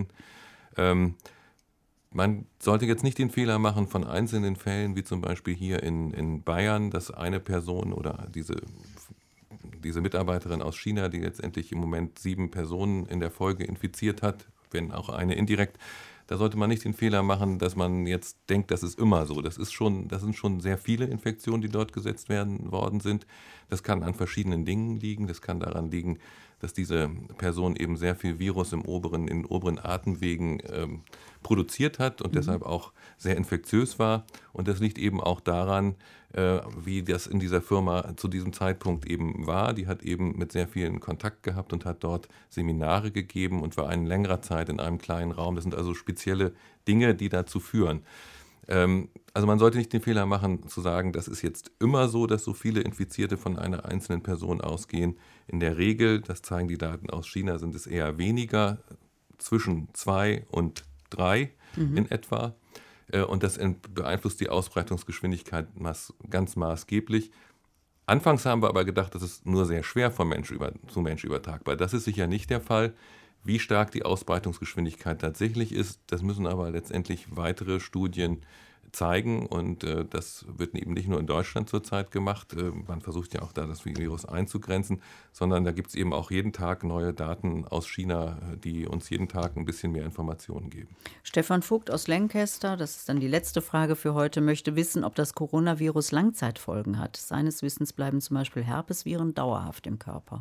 Man sollte jetzt nicht den Fehler machen von einzelnen Fällen, wie zum Beispiel hier in Bayern, dass eine Person oder diese Mitarbeiterin aus China, die letztendlich im Moment 7 Personen in der Folge infiziert hat, wenn auch eine indirekt, Da sollte man nicht den Fehler machen, dass man jetzt denkt, das ist immer so. Das sind schon sehr viele Infektionen, die dort gesetzt worden sind. Das kann an verschiedenen Dingen liegen. Das kann daran liegen, dass diese Person eben sehr viel Virus in den oberen Atemwegen produziert hat und deshalb auch sehr infektiös war. Und das liegt eben auch daran, wie das in dieser Firma zu diesem Zeitpunkt eben war. Die hat eben mit sehr vielen Kontakt gehabt und hat dort Seminare gegeben und war in längerer Zeit in einem kleinen Raum. Das sind also spezielle Dinge, die dazu führen. Also man sollte nicht den Fehler machen, zu sagen, das ist jetzt immer so, dass so viele Infizierte von einer einzelnen Person ausgehen. In der Regel, das zeigen die Daten aus China, sind es eher weniger, zwischen 2 und 3 in etwa. Und das beeinflusst die Ausbreitungsgeschwindigkeit ganz maßgeblich. Anfangs haben wir aber gedacht, das ist nur sehr schwer von Mensch zu Mensch übertragbar. Das ist sicher nicht der Fall. Wie stark die Ausbreitungsgeschwindigkeit tatsächlich ist, das müssen aber letztendlich weitere Studien zeigen. Und das wird eben nicht nur in Deutschland zurzeit gemacht. Man versucht ja auch da das Virus einzugrenzen, sondern da gibt es eben auch jeden Tag neue Daten aus China, die uns jeden Tag ein bisschen mehr Informationen geben. Stefan Vogt aus Lancaster, das ist dann die letzte Frage für heute, möchte wissen, ob das Coronavirus Langzeitfolgen hat. Seines Wissens bleiben zum Beispiel Herpesviren dauerhaft im Körper.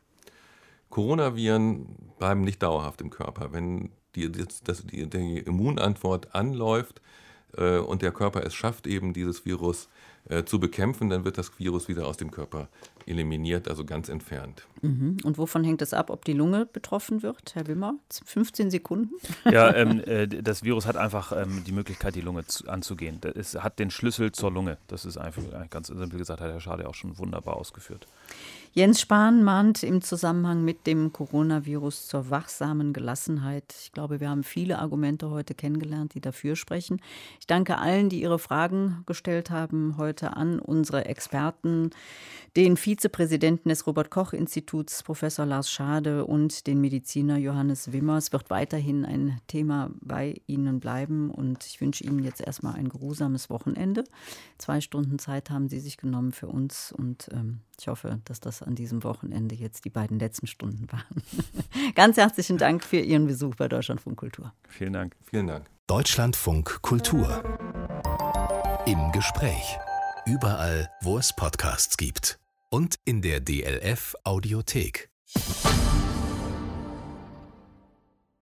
Coronaviren bleiben nicht dauerhaft im Körper. Wenn die Immunantwort anläuft und der Körper es schafft, eben dieses Virus zu bekämpfen, dann wird das Virus wieder aus dem Körper eliminiert, also ganz entfernt. Und wovon hängt es ab, ob die Lunge betroffen wird, Herr Wimmer? 15 Sekunden? Ja, das Virus hat einfach die Möglichkeit, die Lunge anzugehen. Es hat den Schlüssel zur Lunge. Das ist einfach ganz simpel gesagt, hat Herr Schade auch schon wunderbar ausgeführt. Jens Spahn mahnt im Zusammenhang mit dem Coronavirus zur wachsamen Gelassenheit. Ich glaube, wir haben viele Argumente heute kennengelernt, die dafür sprechen. Ich danke allen, die ihre Fragen gestellt haben heute an unsere Experten, den Vizepräsidenten des Robert-Koch-Instituts, Professor Lars Schade, und den Mediziner Johannes Wimmer. Es wird weiterhin ein Thema bei Ihnen bleiben und ich wünsche Ihnen jetzt erstmal ein geruhsames Wochenende. 2 Stunden Zeit haben Sie sich genommen für uns und ich hoffe, dass das an diesem Wochenende jetzt die beiden letzten Stunden waren. Ganz herzlichen Dank für Ihren Besuch bei Deutschlandfunk Kultur. Vielen Dank. Vielen Dank. Deutschlandfunk Kultur. Im Gespräch. Überall, wo es Podcasts gibt. Und in der DLF Audiothek.